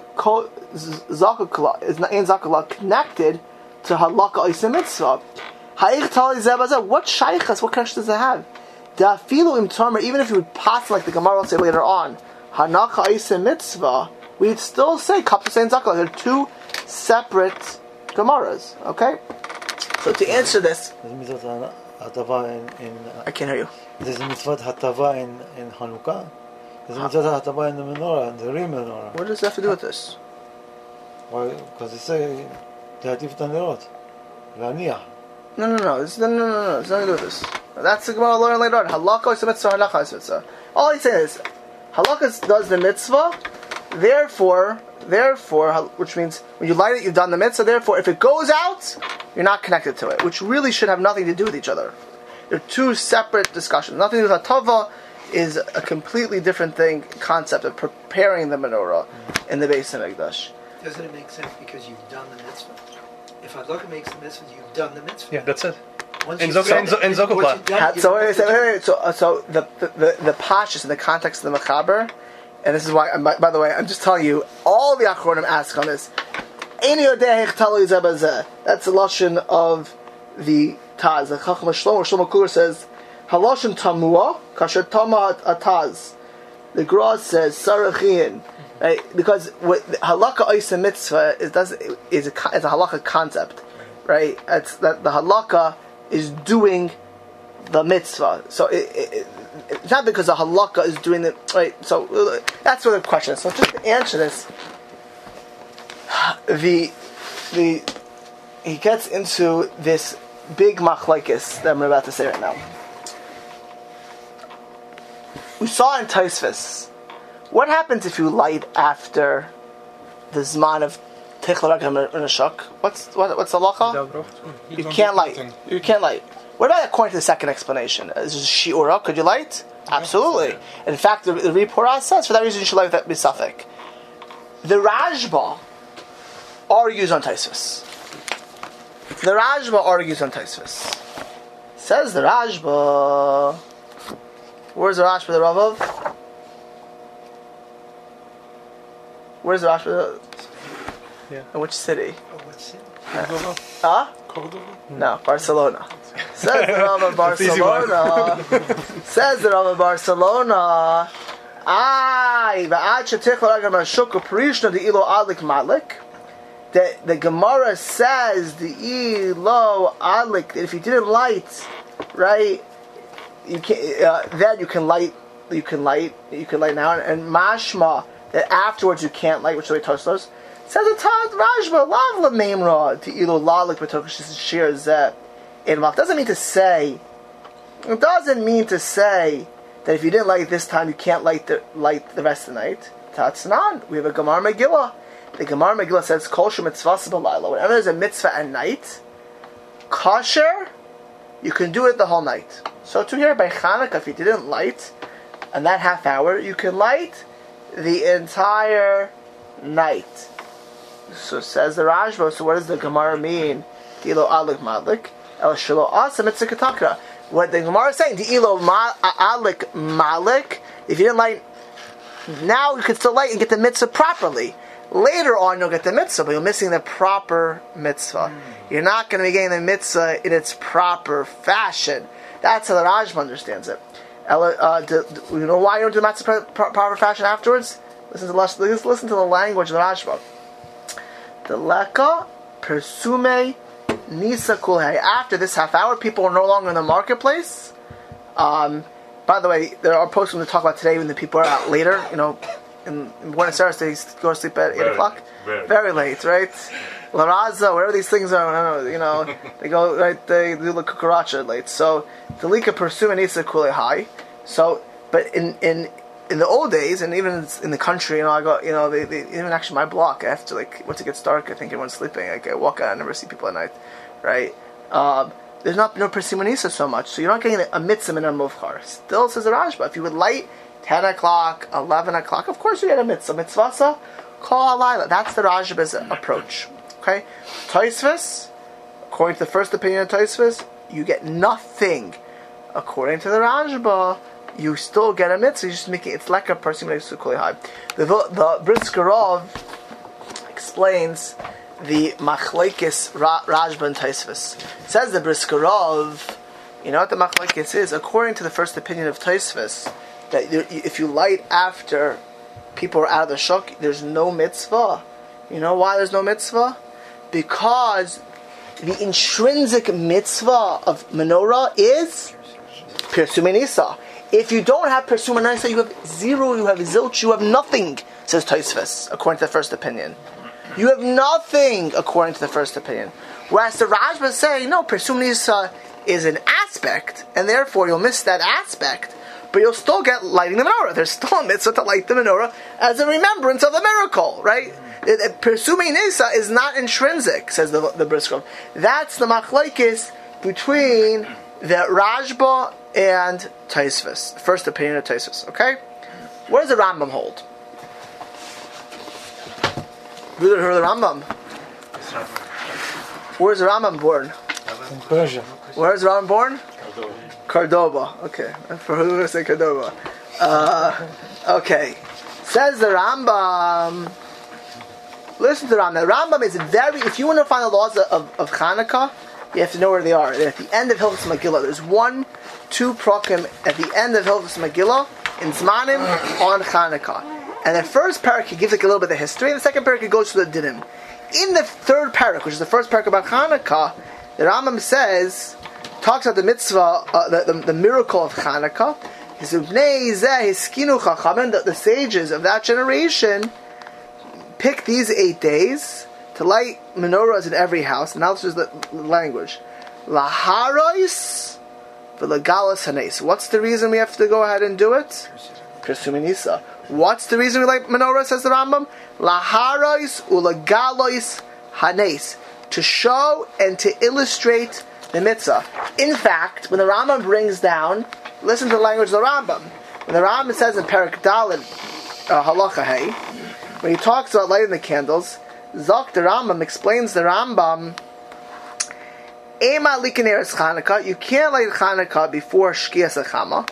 S1: zakukla is in zakukla connected to halakha oiseh mitzvah? Ha'ich taloi zeh bazeh. What shaychas? What connection does it have? Da'afilu im tomer, even if you would pass, like the Gemara will say later on, hanacha oiseh mitzvah, we'd still say kapsa and zakukla. They're two separate Gemaras. Okay. So to answer this,
S7: There's a mitzvah hatava in, in
S1: I can't hear you.
S7: there's a mitzvah hatava in, in Hanukkah. There's a mitzvah hatava in the menorah, in the rim menorah.
S1: What does that have to do with this?
S7: Why? Because they say להטיף את הנרות, להניח.
S1: No, no, no. This, no, no, no, no. It's nothing to do with this. That's the Gemara learn later on. Halakha is a mitzvah, hanacha is a mitzvah. All he's saying is, halakha does the mitzvah, therefore, therefore, which means when you light it, you've done the mitzvah. Therefore, if it goes out, you're not connected to it, which really should have nothing to do with each other. They're two separate discussions. Nothing to do with hatava is a completely different thing, concept of preparing the menorah in the Beis Hamikdash.
S2: Doesn't it make sense because you've done the mitzvah? If Hadlaka makes the mitzvah, you've done the mitzvah.
S3: Yeah, that's it.
S2: Once
S3: In
S2: you've
S3: Zok-
S2: done
S3: in Zo-
S2: it,
S3: in
S2: once
S3: Zokupla.
S2: you've done
S1: Ha-
S2: it,
S1: So
S2: you've
S1: wait, wait,
S2: done
S1: wait,
S2: the
S1: wait, wait. So, uh, so the the the, the pashas in the context of the mechaber, and this is why. By, by the way, I'm just telling you, all the achronim ask on this. Ein yodeh hech taloi zeh bazeh. That's the lashon of the Taz. The Chacham Shlomo Shlomo Kluger says halashon tamua kasher tama ataz. The Gra says sarachin, right? Because what halakha oiseh mitzvah is does is a is a halakha concept, right? It's that the halakha is doing the mitzvah. So it, it, it's not because the halakha is doing the right. So uh, that's where the question is. So just to answer this, the the he gets into this big machlokes that I'm about to say right now. We saw in Tosfos, what happens if you light after the zman of tichla ragam neshak? What's what, what's the halacha? You can't light. You can't light. What about according to the second explanation? Is this shiura? Could you light? Absolutely. In fact, the, the Ripora says for that reason you should light that bisafik. The Rajba argues on Tosfos. The Rajba argues on Tosfos. Says the Rajba. Where's the Rashba the Rav of? Where's the Rashba?
S3: Yeah.
S1: In which city?
S2: Oh, what's it?
S3: Cordova?
S1: Huh?
S3: Cordova?
S1: No, Barcelona. Says the Rav of Barcelona. Says the Rav of Barcelona. Ay, va'ad shetich l'ragam ha'shuk u'prishna de'ilo adlik madlik. The the Gemara says the ilo adlik. If you didn't light, right? You can uh, then you can light. You can light. You can light now, and, and mashma that afterwards you can't light, which is the way Tosfos says. A tad rajba lav lememra to ilo lalik b'tokish shir zeh in malach. Doesn't mean to say. It doesn't mean to say that if you didn't light this time, you can't light the light the rest of the night. Tatznan. We have a Gemara Megillah. The Gemara Megillah says kol shu mitzvahs b'layla. Whenever there's a mitzvah at night, kosher, you can do it the whole night. So to here by Chanukah, if you didn't light, and that half hour, you can light the entire night. So says the Rajba. So what does the Gemara mean? Dilo alik madlik el shelo asa mitzvah katakra. What the Gemara is saying, Dilo alik malik. If you didn't light, now you can still light and get the mitzvah properly. Later on, you'll get the mitzvah, but you're missing the proper mitzvah. Mm. You're not going to be getting the mitzvah in its proper fashion. That's how the Rajba understands it. Ela, uh, do, do, you know why you don't do the matzah pro- proper fashion afterwards? Listen to listen, listen to the language of the Rajba. The leka persume nisa kulhei. After this half hour, people are no longer in the marketplace. Um, by the way, there are posts to talk about today when the people are out later. You know, in, in Buenos Aires, they go to sleep at eight
S8: very,
S1: o'clock.
S8: Very.
S1: very late, right? La Raza, wherever these things are, I don't know, you know, they go right. They do the cucaracha late. So the lika persume nisa kulhei. So, but in in in the old days, and even in the country, you know, I got, you know, they, they even actually my block after like once it gets dark, I think everyone's sleeping. Like I walk out, I never see people at night, right? Um, there's not no persimonisa so much, so you're not getting a mitzvah in a muvchar. Still says the Rashba, if you would light ten o'clock, eleven o'clock, of course you get a mitzvah. Mitzvasa, call alayla. That's the Rashba's approach. Okay, Tosfos, according to the first opinion of Tosfos, you get nothing. According to the Rashba, you still get a mitzvah. You just make it. It's like a person makes it kuli high. The the Brisker Rov explains the machlekes Rashba and Tosfos. Says the Brisker Rov, you know what the machlekes is? According to the first opinion of Tosfos, that you, if you light after people are out of the shuk, there's no mitzvah. You know why there's no mitzvah? Because the intrinsic mitzvah of menorah is Pirsume Nisa. If you don't have Pirsume Nisa, you have zero, you have zilch, you have nothing, says Tosfos, according to the first opinion. You have nothing, according to the first opinion. Whereas the Rashba is saying, no, Pirsume Nisa is an aspect, and therefore you'll miss that aspect, but you'll still get lighting the menorah. There's still a mitzvah to light the menorah as a remembrance of the miracle, right? Pirsume Nisa is not intrinsic, says the, the Brisker. That's the machlekes between the Rashba and Tosfos. First opinion of Tosfos. Okay? What does the Rambam hold? Who heard the Rambam? Where's the Rambam born?
S7: In Persia.
S1: Where's the Rambam born? Cordoba. Okay. For who to say Cordoba? Uh, okay. Says the Rambam. Listen to the Rambam. The Rambam is very. If you want to find the laws of, of Hanukkah, you have to know where they are. They're at the end of Hilchos Megillah. There's one, two prokim at the end of Hilchos Megillah in Zmanim on Hanukkah. And the first parak he gives like a little bit of history, and the second parak he goes to the dinim. In the third parak, which is the first parak about Hanukkah, the Rambam says, talks about the mitzvah, uh, the, the, the miracle of Hanukkah. He says, the, the sages of that generation pick these eight days to light menorahs in every house. And now this is the language. Laharos v'legalas hanes. What's the reason we have to go ahead and do it? Pirsume Nisa. What's the reason we light menorah, says the Rambam? Laharos u'legalos hanes. To show and to illustrate the mitzvah. In fact, when the Rambam brings down, listen to the language of the Rambam. When the Rambam says in Perak Daled, uh, Halacha Hey, when he talks about lighting the candles, Zok the Rambam explains the Rambam, Ema likeneres Chanukah, you can't light Chanukah before Shkias Achama.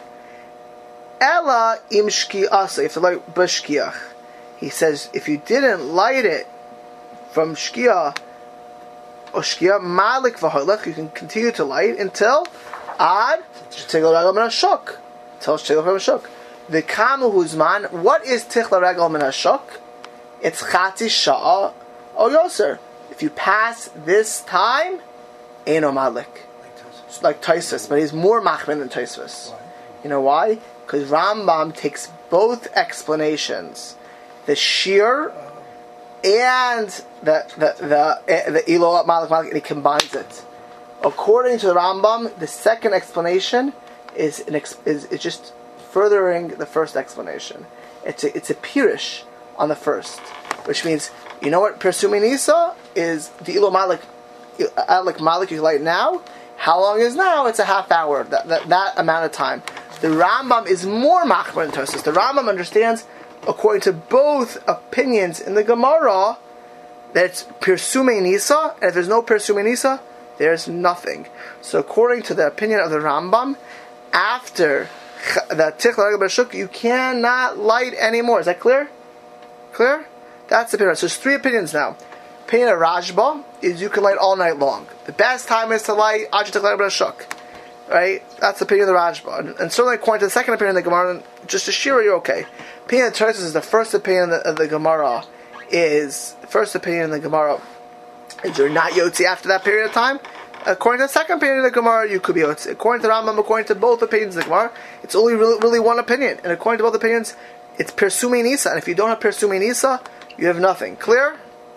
S1: Ella im Shkiasa, you have to light b'Shkiach. He says, if you didn't light it from Shkia, or Shkia, Malik v'Holech, you can continue to light until Ad Tichla Regel Min HaShuk. Until Tichla Regel Min HaShuk. The Kamu Huzman, what is Tichla Regel Min HaShuk? It's Chatzi Sha'ah or Yoser. If you pass this time, Eino Malik. It's like Tosfos, but he's more machmin than Tosfos. You know why? Because Rambam takes both explanations, the Shir and the the the, the Ilo Malik Malik, and he combines it. According to the Rambam, the second explanation is an ex, is, is just furthering the first explanation. It's a, it's a pirish on the first, which means, you know what Pirsume Nisa is, the Ilo Malik Alik Malik you light now. How long is now? It's a half hour. That that, that amount of time. The Rambam is more machmer than Tosfos. The Rambam understands, according to both opinions in the Gemara, that it's Pirsume Nisa, and if there's no Pirsume Nisa, there's nothing. So according to the opinion of the Rambam, after the Tichla Regel B'Shuk, you cannot light anymore. Is that clear? Clear? That's the opinion. So there's three opinions now. Opinion of Rashba is you can light all night long. The best time is to light Ad Tichla Regel B'Shuk. right? That's the opinion of the Rajba. And, and certainly according to the second opinion of the Gemara, just a Shira, you're okay. Opinion of the Tosfos is the first opinion of the, of the Gemara is, first opinion of the Gemara is you're not Yotzi after that period of time. According to the second opinion of the Gemara, you could be Yotzi. According to Rambam, according to both opinions of the Gemara, it's only really, really one opinion. And according to both opinions, it's Pirsumi Nisa. And if you don't have Pirsumi Nisa, you have nothing. Clear?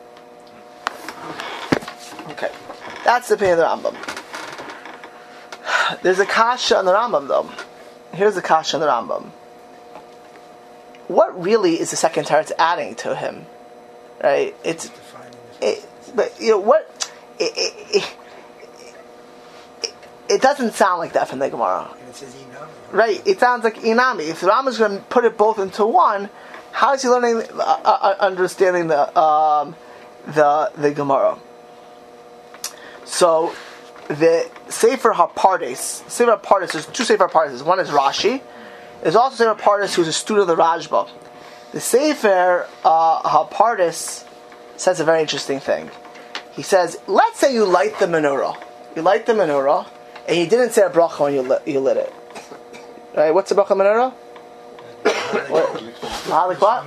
S1: Okay. That's the opinion of the Rambam. There's a kasha on the Rambam, though. Here's the kasha on the Rambam. What really is the second teretz adding to him? Right? It's, it, but you know what? It, it, it, it, it doesn't sound like that from the Gemara.
S2: And it says Inami.
S1: Right? It sounds like Inami. If the Rambam is going to put it both into one, how is he learning, uh, uh, understanding the um, the the Gemara? So the Sefer HaPardes, Sefer HaPardes, there's two Sefer HaPardes. One is Rashi. There's also Sefer HaPardes who's a student of the Rajba. The Sefer uh, HaPardes says a very interesting thing. He says, let's say you light the menorah. You light the menorah, and you didn't say a bracha when you lit, you lit it. Right? What's the bracha menorah? What? Mahalik what?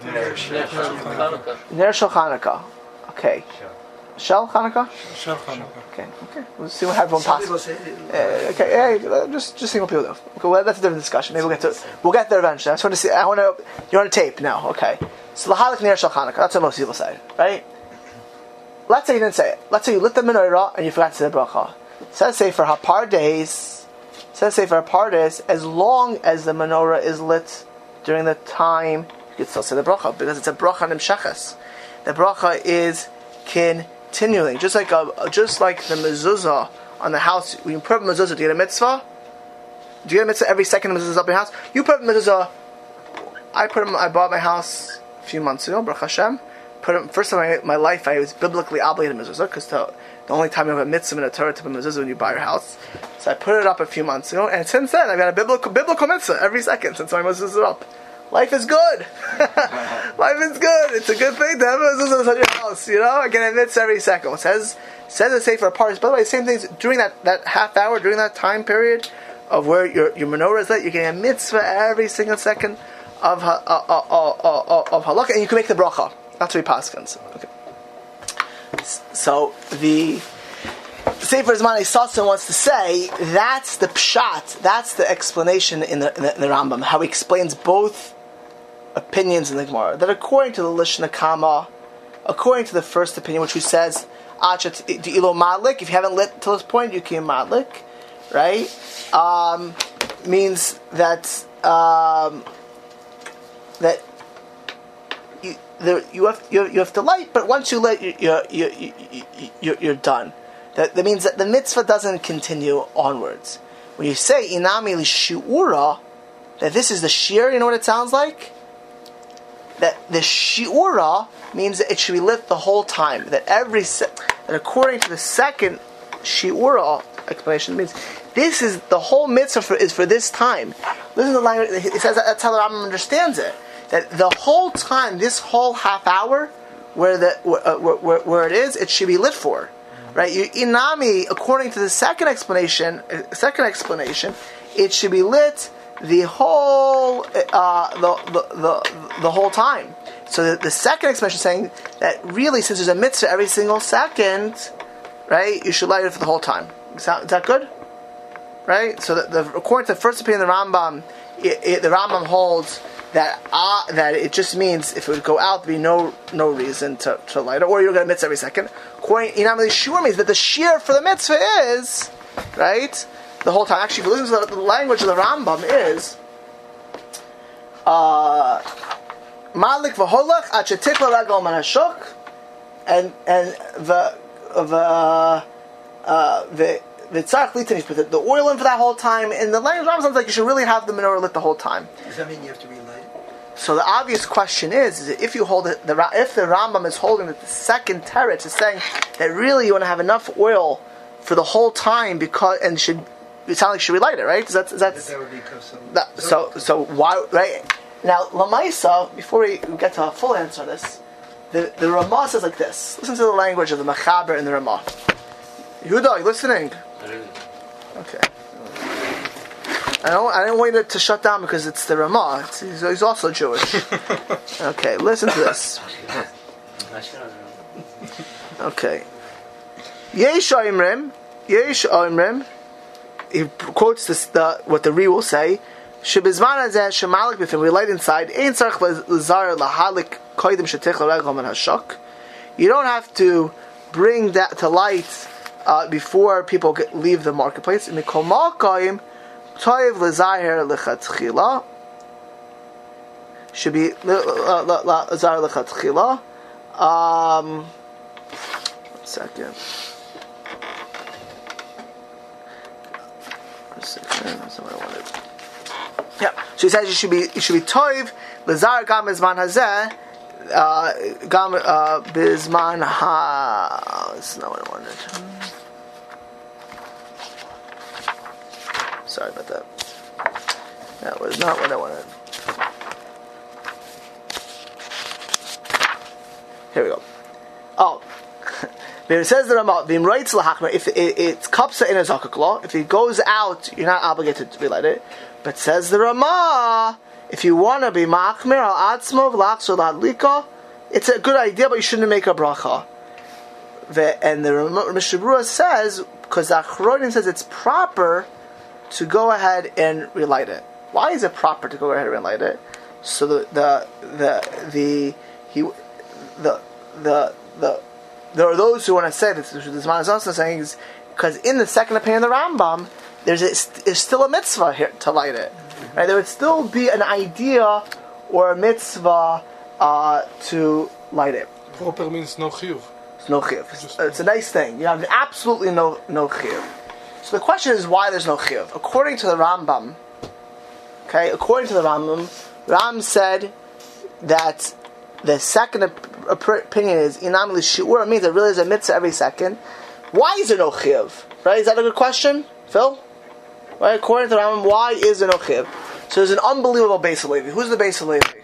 S1: Ner Shel Chanukah. Okay. Shel Chanukah?
S3: Shel Chanukah.
S1: Okay, okay. We'll see what everyone
S2: Some
S1: passes.
S2: people say
S1: Uh, okay, hey, uh, just just seeing what people do. Okay, well, that's a different discussion. Maybe we'll get to we'll get there eventually. I just want to see. I want to. You're on tape now. Okay. So lahalik ner shel Chanukah. That's what most people say, right? Let's say you didn't say it. Let's say you lit the menorah and you forgot to say the bracha. Says say for Hapardes. Says say for Hapardes. As long as the menorah is lit during the time, you can still say the bracha because it's a bracha nimshachas. The bracha is continuing, just like a, just like the mezuzah on the house. When you put up a mezuzah, do you get a mitzvah? Do you get a mitzvah every second the mezuzah is up in your house? You put up a mezuzah. I put them, I bought my house a few months ago, Baruch Hashem. Put them, first time in my life I was biblically obligated to mezuzah because the, the only time you have a mitzvah in a Torah to put a mezuzah when you buy your house. So I put it up a few months ago, and since then I've got a biblical biblical mitzvah every second since my mezuzah is up. Life is good. Life is good. It's a good thing to have a mezuzah in your house. You know, I get a mitzvah every second. It says says the Sefer HaPardes. By the way, same things during that, that half hour, during that time period of where your your menorah is lit, you're getting a mitzvah every single second of uh, uh, uh, uh, uh, of halakha, and you can make the bracha. That's what he paskins. Okay. So the Sefer Zmanei Sasson wants to say that's the pshat, that's the explanation in the, in the, in the Rambam, how he explains both opinions in the Gemara. That according to the Lishna Kama, according to the first opinion, which he says, Achat ilo madlik, if you haven't lit till this point, you can madlik, right? Um, means that um, that you there, you have you, you have to light, but once you light, you you you you you you're done. That, that means that the mitzvah doesn't continue onwards. When you say inami shiura, that this is the shir, you know what it sounds like? That the shiura means that it should be lit the whole time. That every se- that according to the second shiura explanation means this is the whole mitzvah for, is for this time. Listen to the language. It says that, that's how the Rambam understands it. That the whole time, this whole half hour, where the where, uh, where, where it is, it should be lit for. Right, you, inami, according to the second explanation, uh, second explanation, it should be lit the whole, uh, the, the the the whole time. So the, the second explanation is saying that really, since there's a mitzvah every single second, right, you should light it for the whole time. Is that, is that good? Right. So the, the, according to the first opinion of the Rambam, it, it, the Rambam holds that uh, that it just means if it would go out, there'd be no no reason to, to light it, or you're going to mitzvah every second. According, inami shur means that the shear for the mitzvah is right the whole time. Actually, if you listen to the, the language of the Rambam is malik v'holach at shetikla ragol manashuk, and and the the the the tzarich litanish, but the oil in for that whole time. And the language of the Rambam sounds like you should really have the menorah lit the whole time.
S2: Does that mean you have to relight it?
S1: So the obvious question is, is that if you hold it, the if the Rambam is holding that the second teretz is saying that really you want to have enough oil for the whole time because and should it sounds like you should relight it, right? Is that is that,
S2: That would be custom.
S1: that so so why right now Lamaisa? Before we get to a full answer on this, the the Ramah says like this. Listen to the language of the Mechaber and the Ramah. Yehuda, are you listening? Okay. I don't. I didn't want it to shut down because it's the Ramah. It's, he's, he's also Jewish. Okay, listen to this. Okay. Yesh Oimrim, Yesh Oimrim. He quotes this. The what the Re will say. Shebizman hazeh shemalik b'fim. We light inside. Ein tzarich l'zar lahalik koydim shetichla regel min hashak. You don't have to bring that to light uh, before people get, leave the marketplace. In the kol malkayim. Toiv l'zahir l'chatchila should be l'zahir l'chatchila. Um, one second. One second. That's what I wanted. Yeah. So he says you should be it should be toiv l'zahir gam bizman hazeh gam bizman ha. That's not what I wanted. Sorry about that. That was not what I wanted. Here we go. Oh. It says that about Vim writes lahachmer, if it, it's kapsa in a zakuk law, if it goes out, you're not obligated to relight it. But says the Ramah, if you want to be machmer al atzmo v'lachzor l'adlika, it's a good idea, but you shouldn't make a bracha. And the Mishnah Berurah says, because the Achronim says it's proper to go ahead and relight it. Why is it proper to go ahead and relight it? So the the the the he the the the there are those who want to say that this man is also saying is because in the second opinion of the Rambam, there's a, there's still a mitzvah here to light it. Right? There would still be an idea or a mitzvah uh, to light it.
S3: Proper means no chiyuv.
S1: It's no chiyuv. It's, it's a nice thing. You have absolutely no no chiyuv. So the question is why there's no chiyuv. According to the Rambam, okay, according to the Rambam, Ram said that the second op- op- opinion is inam l'shiur, means it really is a mitzvah every second. Why is there no chiyuv? Right? Is that a good question, Phil? Right? According to the Rambam, why is there no chiyuv? So there's an unbelievable Beis Halevi. Who's the Beis Halevi?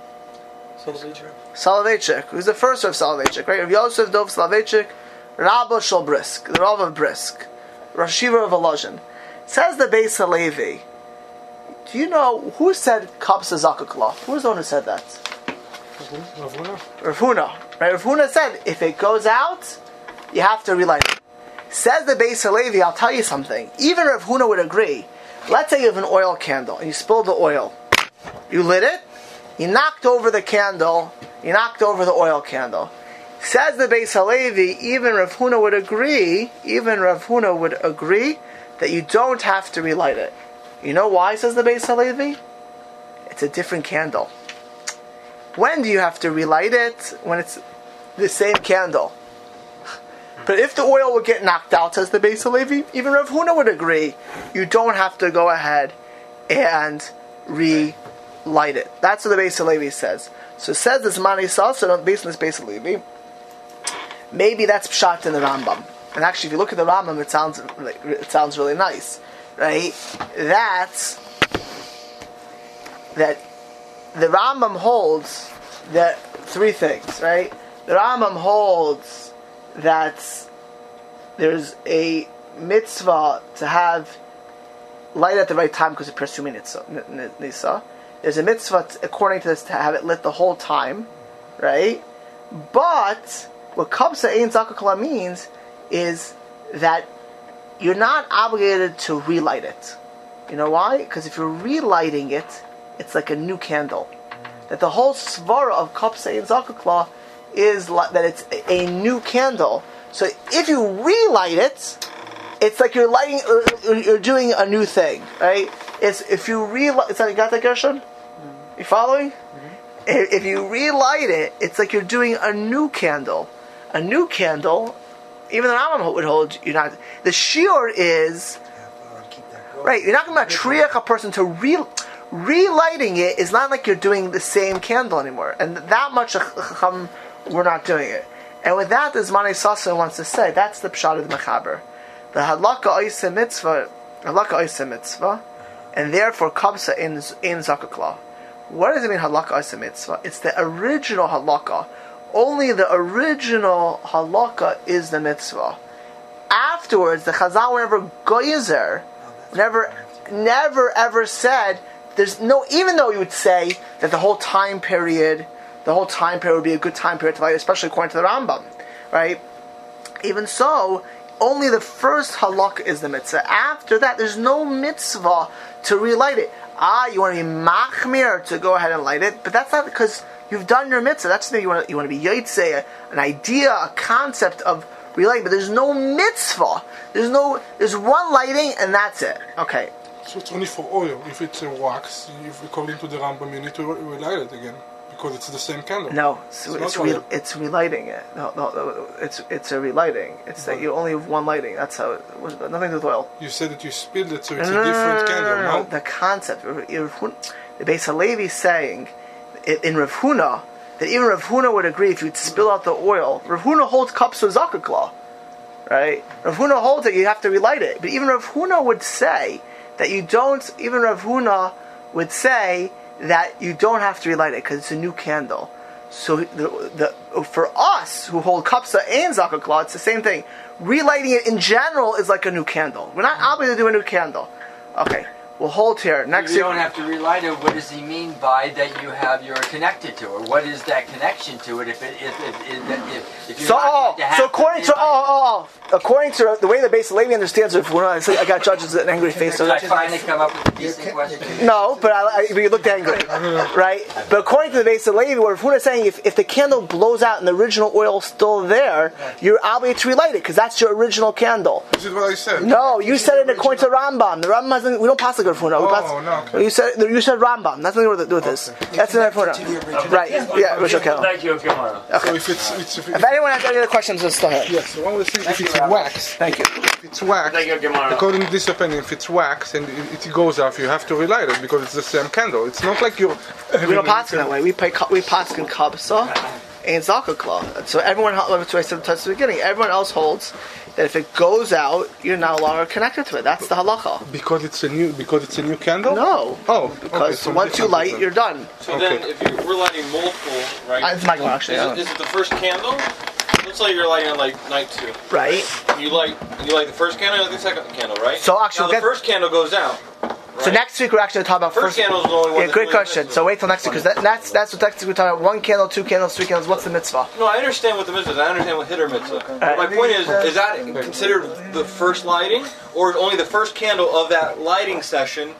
S1: Soloveitchik. Who's the first of Soloveitchik? Right? Rav Yosef Dov Soloveitchik, Rabba Shel Brisk, the Rav of Brisk. Rosh Yeshiva of Volozhin. Says the Beis Halevi. Do you know who said Kapsa Zakuk law? Who was the one who said that?
S3: Rav Huna.
S1: Rav Huna. Right? Rav Huna said if it goes out, you have to relight it. Says the Beis Halevi, I'll tell you something. Even Rav Huna would agree. Let's say you have an oil candle and you spilled the oil. You lit it. You knocked over the candle. You knocked over the oil candle. Says the Beis Halevi, even Rav Huna would agree, even Rav Huna would agree that you don't have to relight it. You know why, says the Beis Halevi? It's a different candle. When do you have to relight it? When it's the same candle. But if the oil would get knocked out, says the Beis Halevi, even Rav Huna would agree, you don't have to go ahead and relight it. That's what the Beis Halevi says. So it says this Mani Sasa, based on this Beis Halevi, maybe that's pshat in the Rambam. And actually, if you look at the Rambam, it sounds it sounds really nice, right? That's that the Rambam holds that three things, right? The Rambam holds that there's a mitzvah to have light at the right time because of Persumi Nisa. There's a mitzvah, to, according to this, to have it lit the whole time, right? But what Kapsa Ein Zakuk Law means is that you're not obligated to relight it. You know why? Because if you're relighting it, it's like a new candle. That the whole svara of Kapsa Ein Zakuk Law is that it's a new candle. So if you relight it, it's like you're lighting, you're doing a new thing, right? It's if you relight. It's like you got that, Gershon? Mm-hmm. You following? Mm-hmm. If you relight it, it's like you're doing a new candle. A new candle. Even the Rambam would hold you're not. The shiur is right. You're not going to triach a person to re relighting it. Is not like you're doing the same candle anymore, and that much chacham we're not doing it. And with that, as Mani Sasa wants to say, that's the pshat of the Mechaber. The halakha oisa mitzvah, halakha oisa mitzvah, and therefore kapsa in in zakuk law. What does it mean halakha oisa mitzvah? It's the original halakha. Only the original halakha is the mitzvah. Afterwards, the Chazal were never goyzer, never never ever said, there's no, even though you would say that the whole time period, the whole time period would be a good time period to light, especially according to the Rambam, right? Even so, only the first halakha is the mitzvah. After that, there's no mitzvah to relight it. Ah, you want to be machmir to go ahead and light it, but that's not because you've done your mitzvah. That's the thing you want to, you want to be yotzei, an idea, a concept of relighting, but there's no mitzvah. There's no, there's one lighting and that's it. Okay.
S3: So it's only for oil. If it's a wax, if according to the Rambam, you need to re- relight it again because it's the same candle.
S1: No, so
S3: it's
S1: it's
S3: not
S1: re-
S3: oil.
S1: it's relighting it. No, no, no, it's it's a relighting. It's that you only have one lighting. That's how it was. Nothing to do with oil.
S3: You said that you spilled it, so it's
S1: No,
S3: a
S1: no,
S3: different
S1: no, no,
S3: candle.
S1: no, no, no. The concept. Rav- Rav Hun- The Beis Halevi is saying in, in Rav Huna that even Rav Huna would agree if you'd spill out the oil. Rav Huna holds cups of zakakla, right? Rav Huna holds it. You have to relight it. But even Rav Huna would say that you don't. Even Rav Huna would say that you don't have to relight it because it's a new candle. So the, the for us who hold kapsa and zakakla, it's the same thing. Relighting it in general is like a new candle. We're not obligated to do a new candle. Okay, we'll hold here. Next,
S4: If you don't have to relight it, what does he mean by that you have you're connected to it? What is that connection to it? If it if if if, if, if you're
S1: so
S4: not
S1: oh,
S4: going to have
S1: so according to
S4: relight
S1: oh, oh, oh according to the way the Beis Halevi understands it, when I say I got judges with an angry face. So
S4: Did I finally come up with a decent question?
S1: no, but I, I, but you looked angry, right? But according to the Beis Halevi, what Rav Huna is saying, if, if the candle blows out and the original oil is still there, you're obligated to relight it because that's your original candle.
S3: This is what I said.
S1: No, you said it according to Rambam. The Rambam hasn't. We don't pass the Rav Huna. We
S3: Oh,
S1: pass,
S3: no, okay.
S1: You said you said Rambam. That's nothing to do with this. That's the Rav Huna. Right? Yeah, Rosh Hashanah.
S6: Thank you, Gemara.
S3: So if it's, it's if,
S1: If anyone has any other questions, let's start.
S3: yes, so one of the things, if it's wax,
S1: Thank you.
S3: if it's wax,
S6: Thank you, Gemara.
S3: according to this opinion, if it's wax and it, it goes off, you have to relight it because it's the same candle. It's not like you're.
S1: We don't pass it that way. We pay. We pass in kabsa and zakakla. So everyone. That's what I said at the beginning. Everyone else holds that if it goes out, you're no longer connected to it. That's the halacha.
S3: Because it's a new because it's a new candle.
S1: No.
S3: Oh,
S1: Because
S3: okay, so
S1: once you
S3: different
S1: light,
S3: reason.
S1: you're done.
S6: So
S3: Okay.
S6: then, if you, we're lighting multiple, right?
S1: Uh, it's my one, actually,
S6: Is
S1: I
S6: it,
S1: don't-
S6: is it the first candle? Let's say you're lighting on like night two.
S1: Right.
S6: You light, you light the first candle and the second candle, right?
S1: So actually
S6: now the
S1: get-
S6: first candle goes out.
S1: So
S6: right?
S1: next week we're actually talking about
S6: First candle is the only one
S1: Yeah,
S6: that's
S1: great
S6: really
S1: question.
S6: mitzvah.
S1: So wait till next week because that, that's that's what next week we're talking about. One candle, two candles, three candles. What's the mitzvah?
S6: No, I understand what the mitzvah is. I understand what hitter mitzvah. But my point is, is that considered the first lighting, or is only the first candle of that lighting session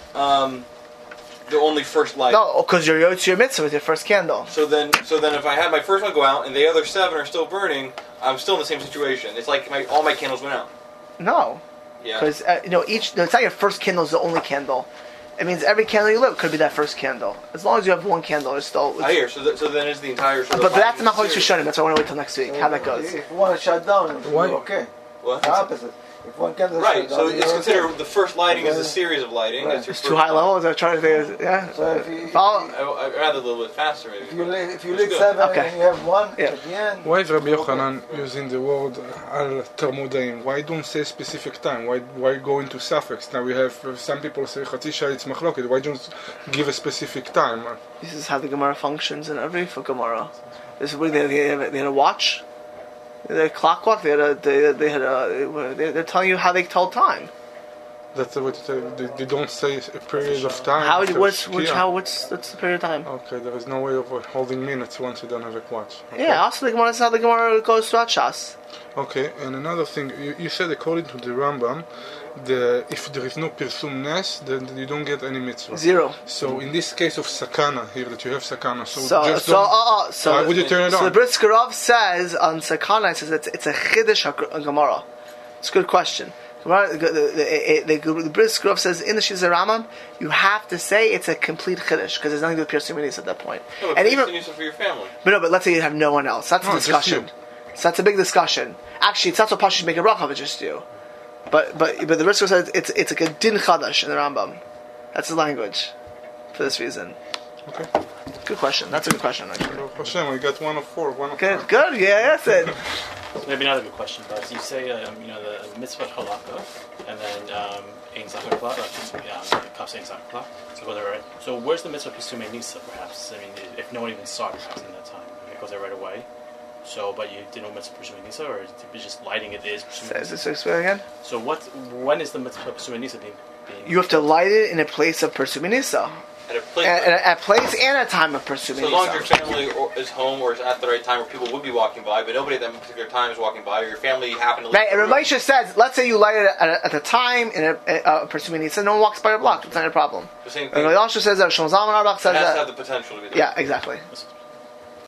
S6: um, the only first lighting?
S1: No, because you're yotzi your mitzvah with your first candle.
S6: So then, so then, if I had my first one go out and the other seven are still burning, I'm still in the same situation. It's like my, all my candles went out.
S1: No,
S6: Yeah.
S1: because uh, you know each. No, it's not your first candle is the only candle. It means every candle you lit could be that first candle. As long as you have one candle, it's still. It's,
S6: I hear. So, th- so then it's the entire sort of.
S1: but that's
S6: lighting
S1: not how
S6: series.
S1: Rishonim. That's why I want to wait till next week. How that goes.
S7: If you want to shut down,
S3: Why?
S7: okay.
S6: What?
S7: The opposite. If one candle
S6: Right.
S7: shut
S6: So
S7: down,
S6: it's
S7: you're
S6: considered
S7: okay.
S6: the first lighting is a series of lighting.
S7: Right.
S6: That's your
S1: It's
S6: first
S1: too high
S6: light.
S1: level. Is that trying to think? Yeah.
S7: So if you,
S1: Follow-
S6: I, I'd rather a little bit faster, maybe.
S7: if you lit, if you
S6: It's
S7: lit
S6: good.
S7: seven
S1: Okay.
S7: and you have one
S1: Yeah.
S7: at the end,
S3: Why is Rabbi Yochanan using the word al termodaim? Why don't say specific time? Why why go into suffix? Now we have uh, some people say chatisha it's machloket. Why don't give a specific time?
S1: This is how the Gemara functions in every for Gemara. This is what they, they, had, they had a watch. They had a clock watch. They had a. They, they had a. They, they're telling you how they tell time.
S3: That's what it, uh, they, they don't say a period of time.
S1: How?
S3: after
S1: What's which?
S3: Shkia.
S1: How? What's that's the period of time?
S3: Okay, there is no way of uh, holding minutes once you don't have a watch. Okay.
S1: Yeah. Also, the Gemara is how the Gemara goes throughout Shas.
S3: Okay, and another thing, you, you said according to the Rambam, the if there is no pirsum nes, then you don't get any mitzvah.
S1: Zero.
S3: So in this case of sakana here, that you have sakana, so,
S1: So
S3: just
S1: so
S3: don't,
S1: uh, uh, so.
S3: why would you turn it
S1: so
S3: on?
S1: the Brisker Rav says on Sakana, it says it's it's a chiddush on Gemara. It's a good question. Gemara, the the, the, the, the Brisker Rav says in the Shizah Ramam, you have to say it's a complete chiddush because there's nothing to do with Pirsum Minis at that point.
S6: No, but
S1: And
S6: and
S1: even
S6: even for your family.
S1: but no, but let's say you have no one else. That's
S3: No,
S1: a
S3: just
S1: discussion.
S3: you.
S1: So that's a big discussion. Actually, it's not so pashut to make a bracha, but just you. But but but the Brisker says it's it's like a din chadash in the Rambam. That's the language for this reason.
S3: Okay.
S1: Good question. That's a good question, actually.
S3: Baruch Hashem, we got one of four, one of
S1: Good,
S3: five.
S1: good. Yeah, that's it.
S8: Maybe another good question, but you say um, you know the mitzvah halakha, and then um, ein zakakla, um, kaf ein zakakla. So go there right. So where's the mitzvah pisume nisa? Perhaps I mean if no one even saw it perhaps in that time, it goes there right away. So, but you didn't know mitzvah pisume nisa, or is it just lighting it is pisume
S1: Is
S8: nisa?
S1: this explain again?
S8: So what? When is the mitzvah pisume nisa being being.
S1: You have to light it in a place of pursuing Nisa.
S6: At a place,
S1: At, at a place and a time of pursuing
S6: so as long as
S1: Nisa.
S6: your family or, is home or is at the right time where people would be walking by, but nobody at that particular time is walking by, or your family happened to
S1: Right, and
S6: leave the room.
S1: Ramesha says, let's say you light it at, at the time in a, uh, pursuing Nisa, no one walks by your block. It's not a problem.
S6: The same
S1: And
S6: thing. It
S1: Rav Yasha says that, Shlomo Zalman Auerbach says
S6: has to
S1: that.
S6: have the potential to be there.
S1: Yeah, exactly.
S8: This is-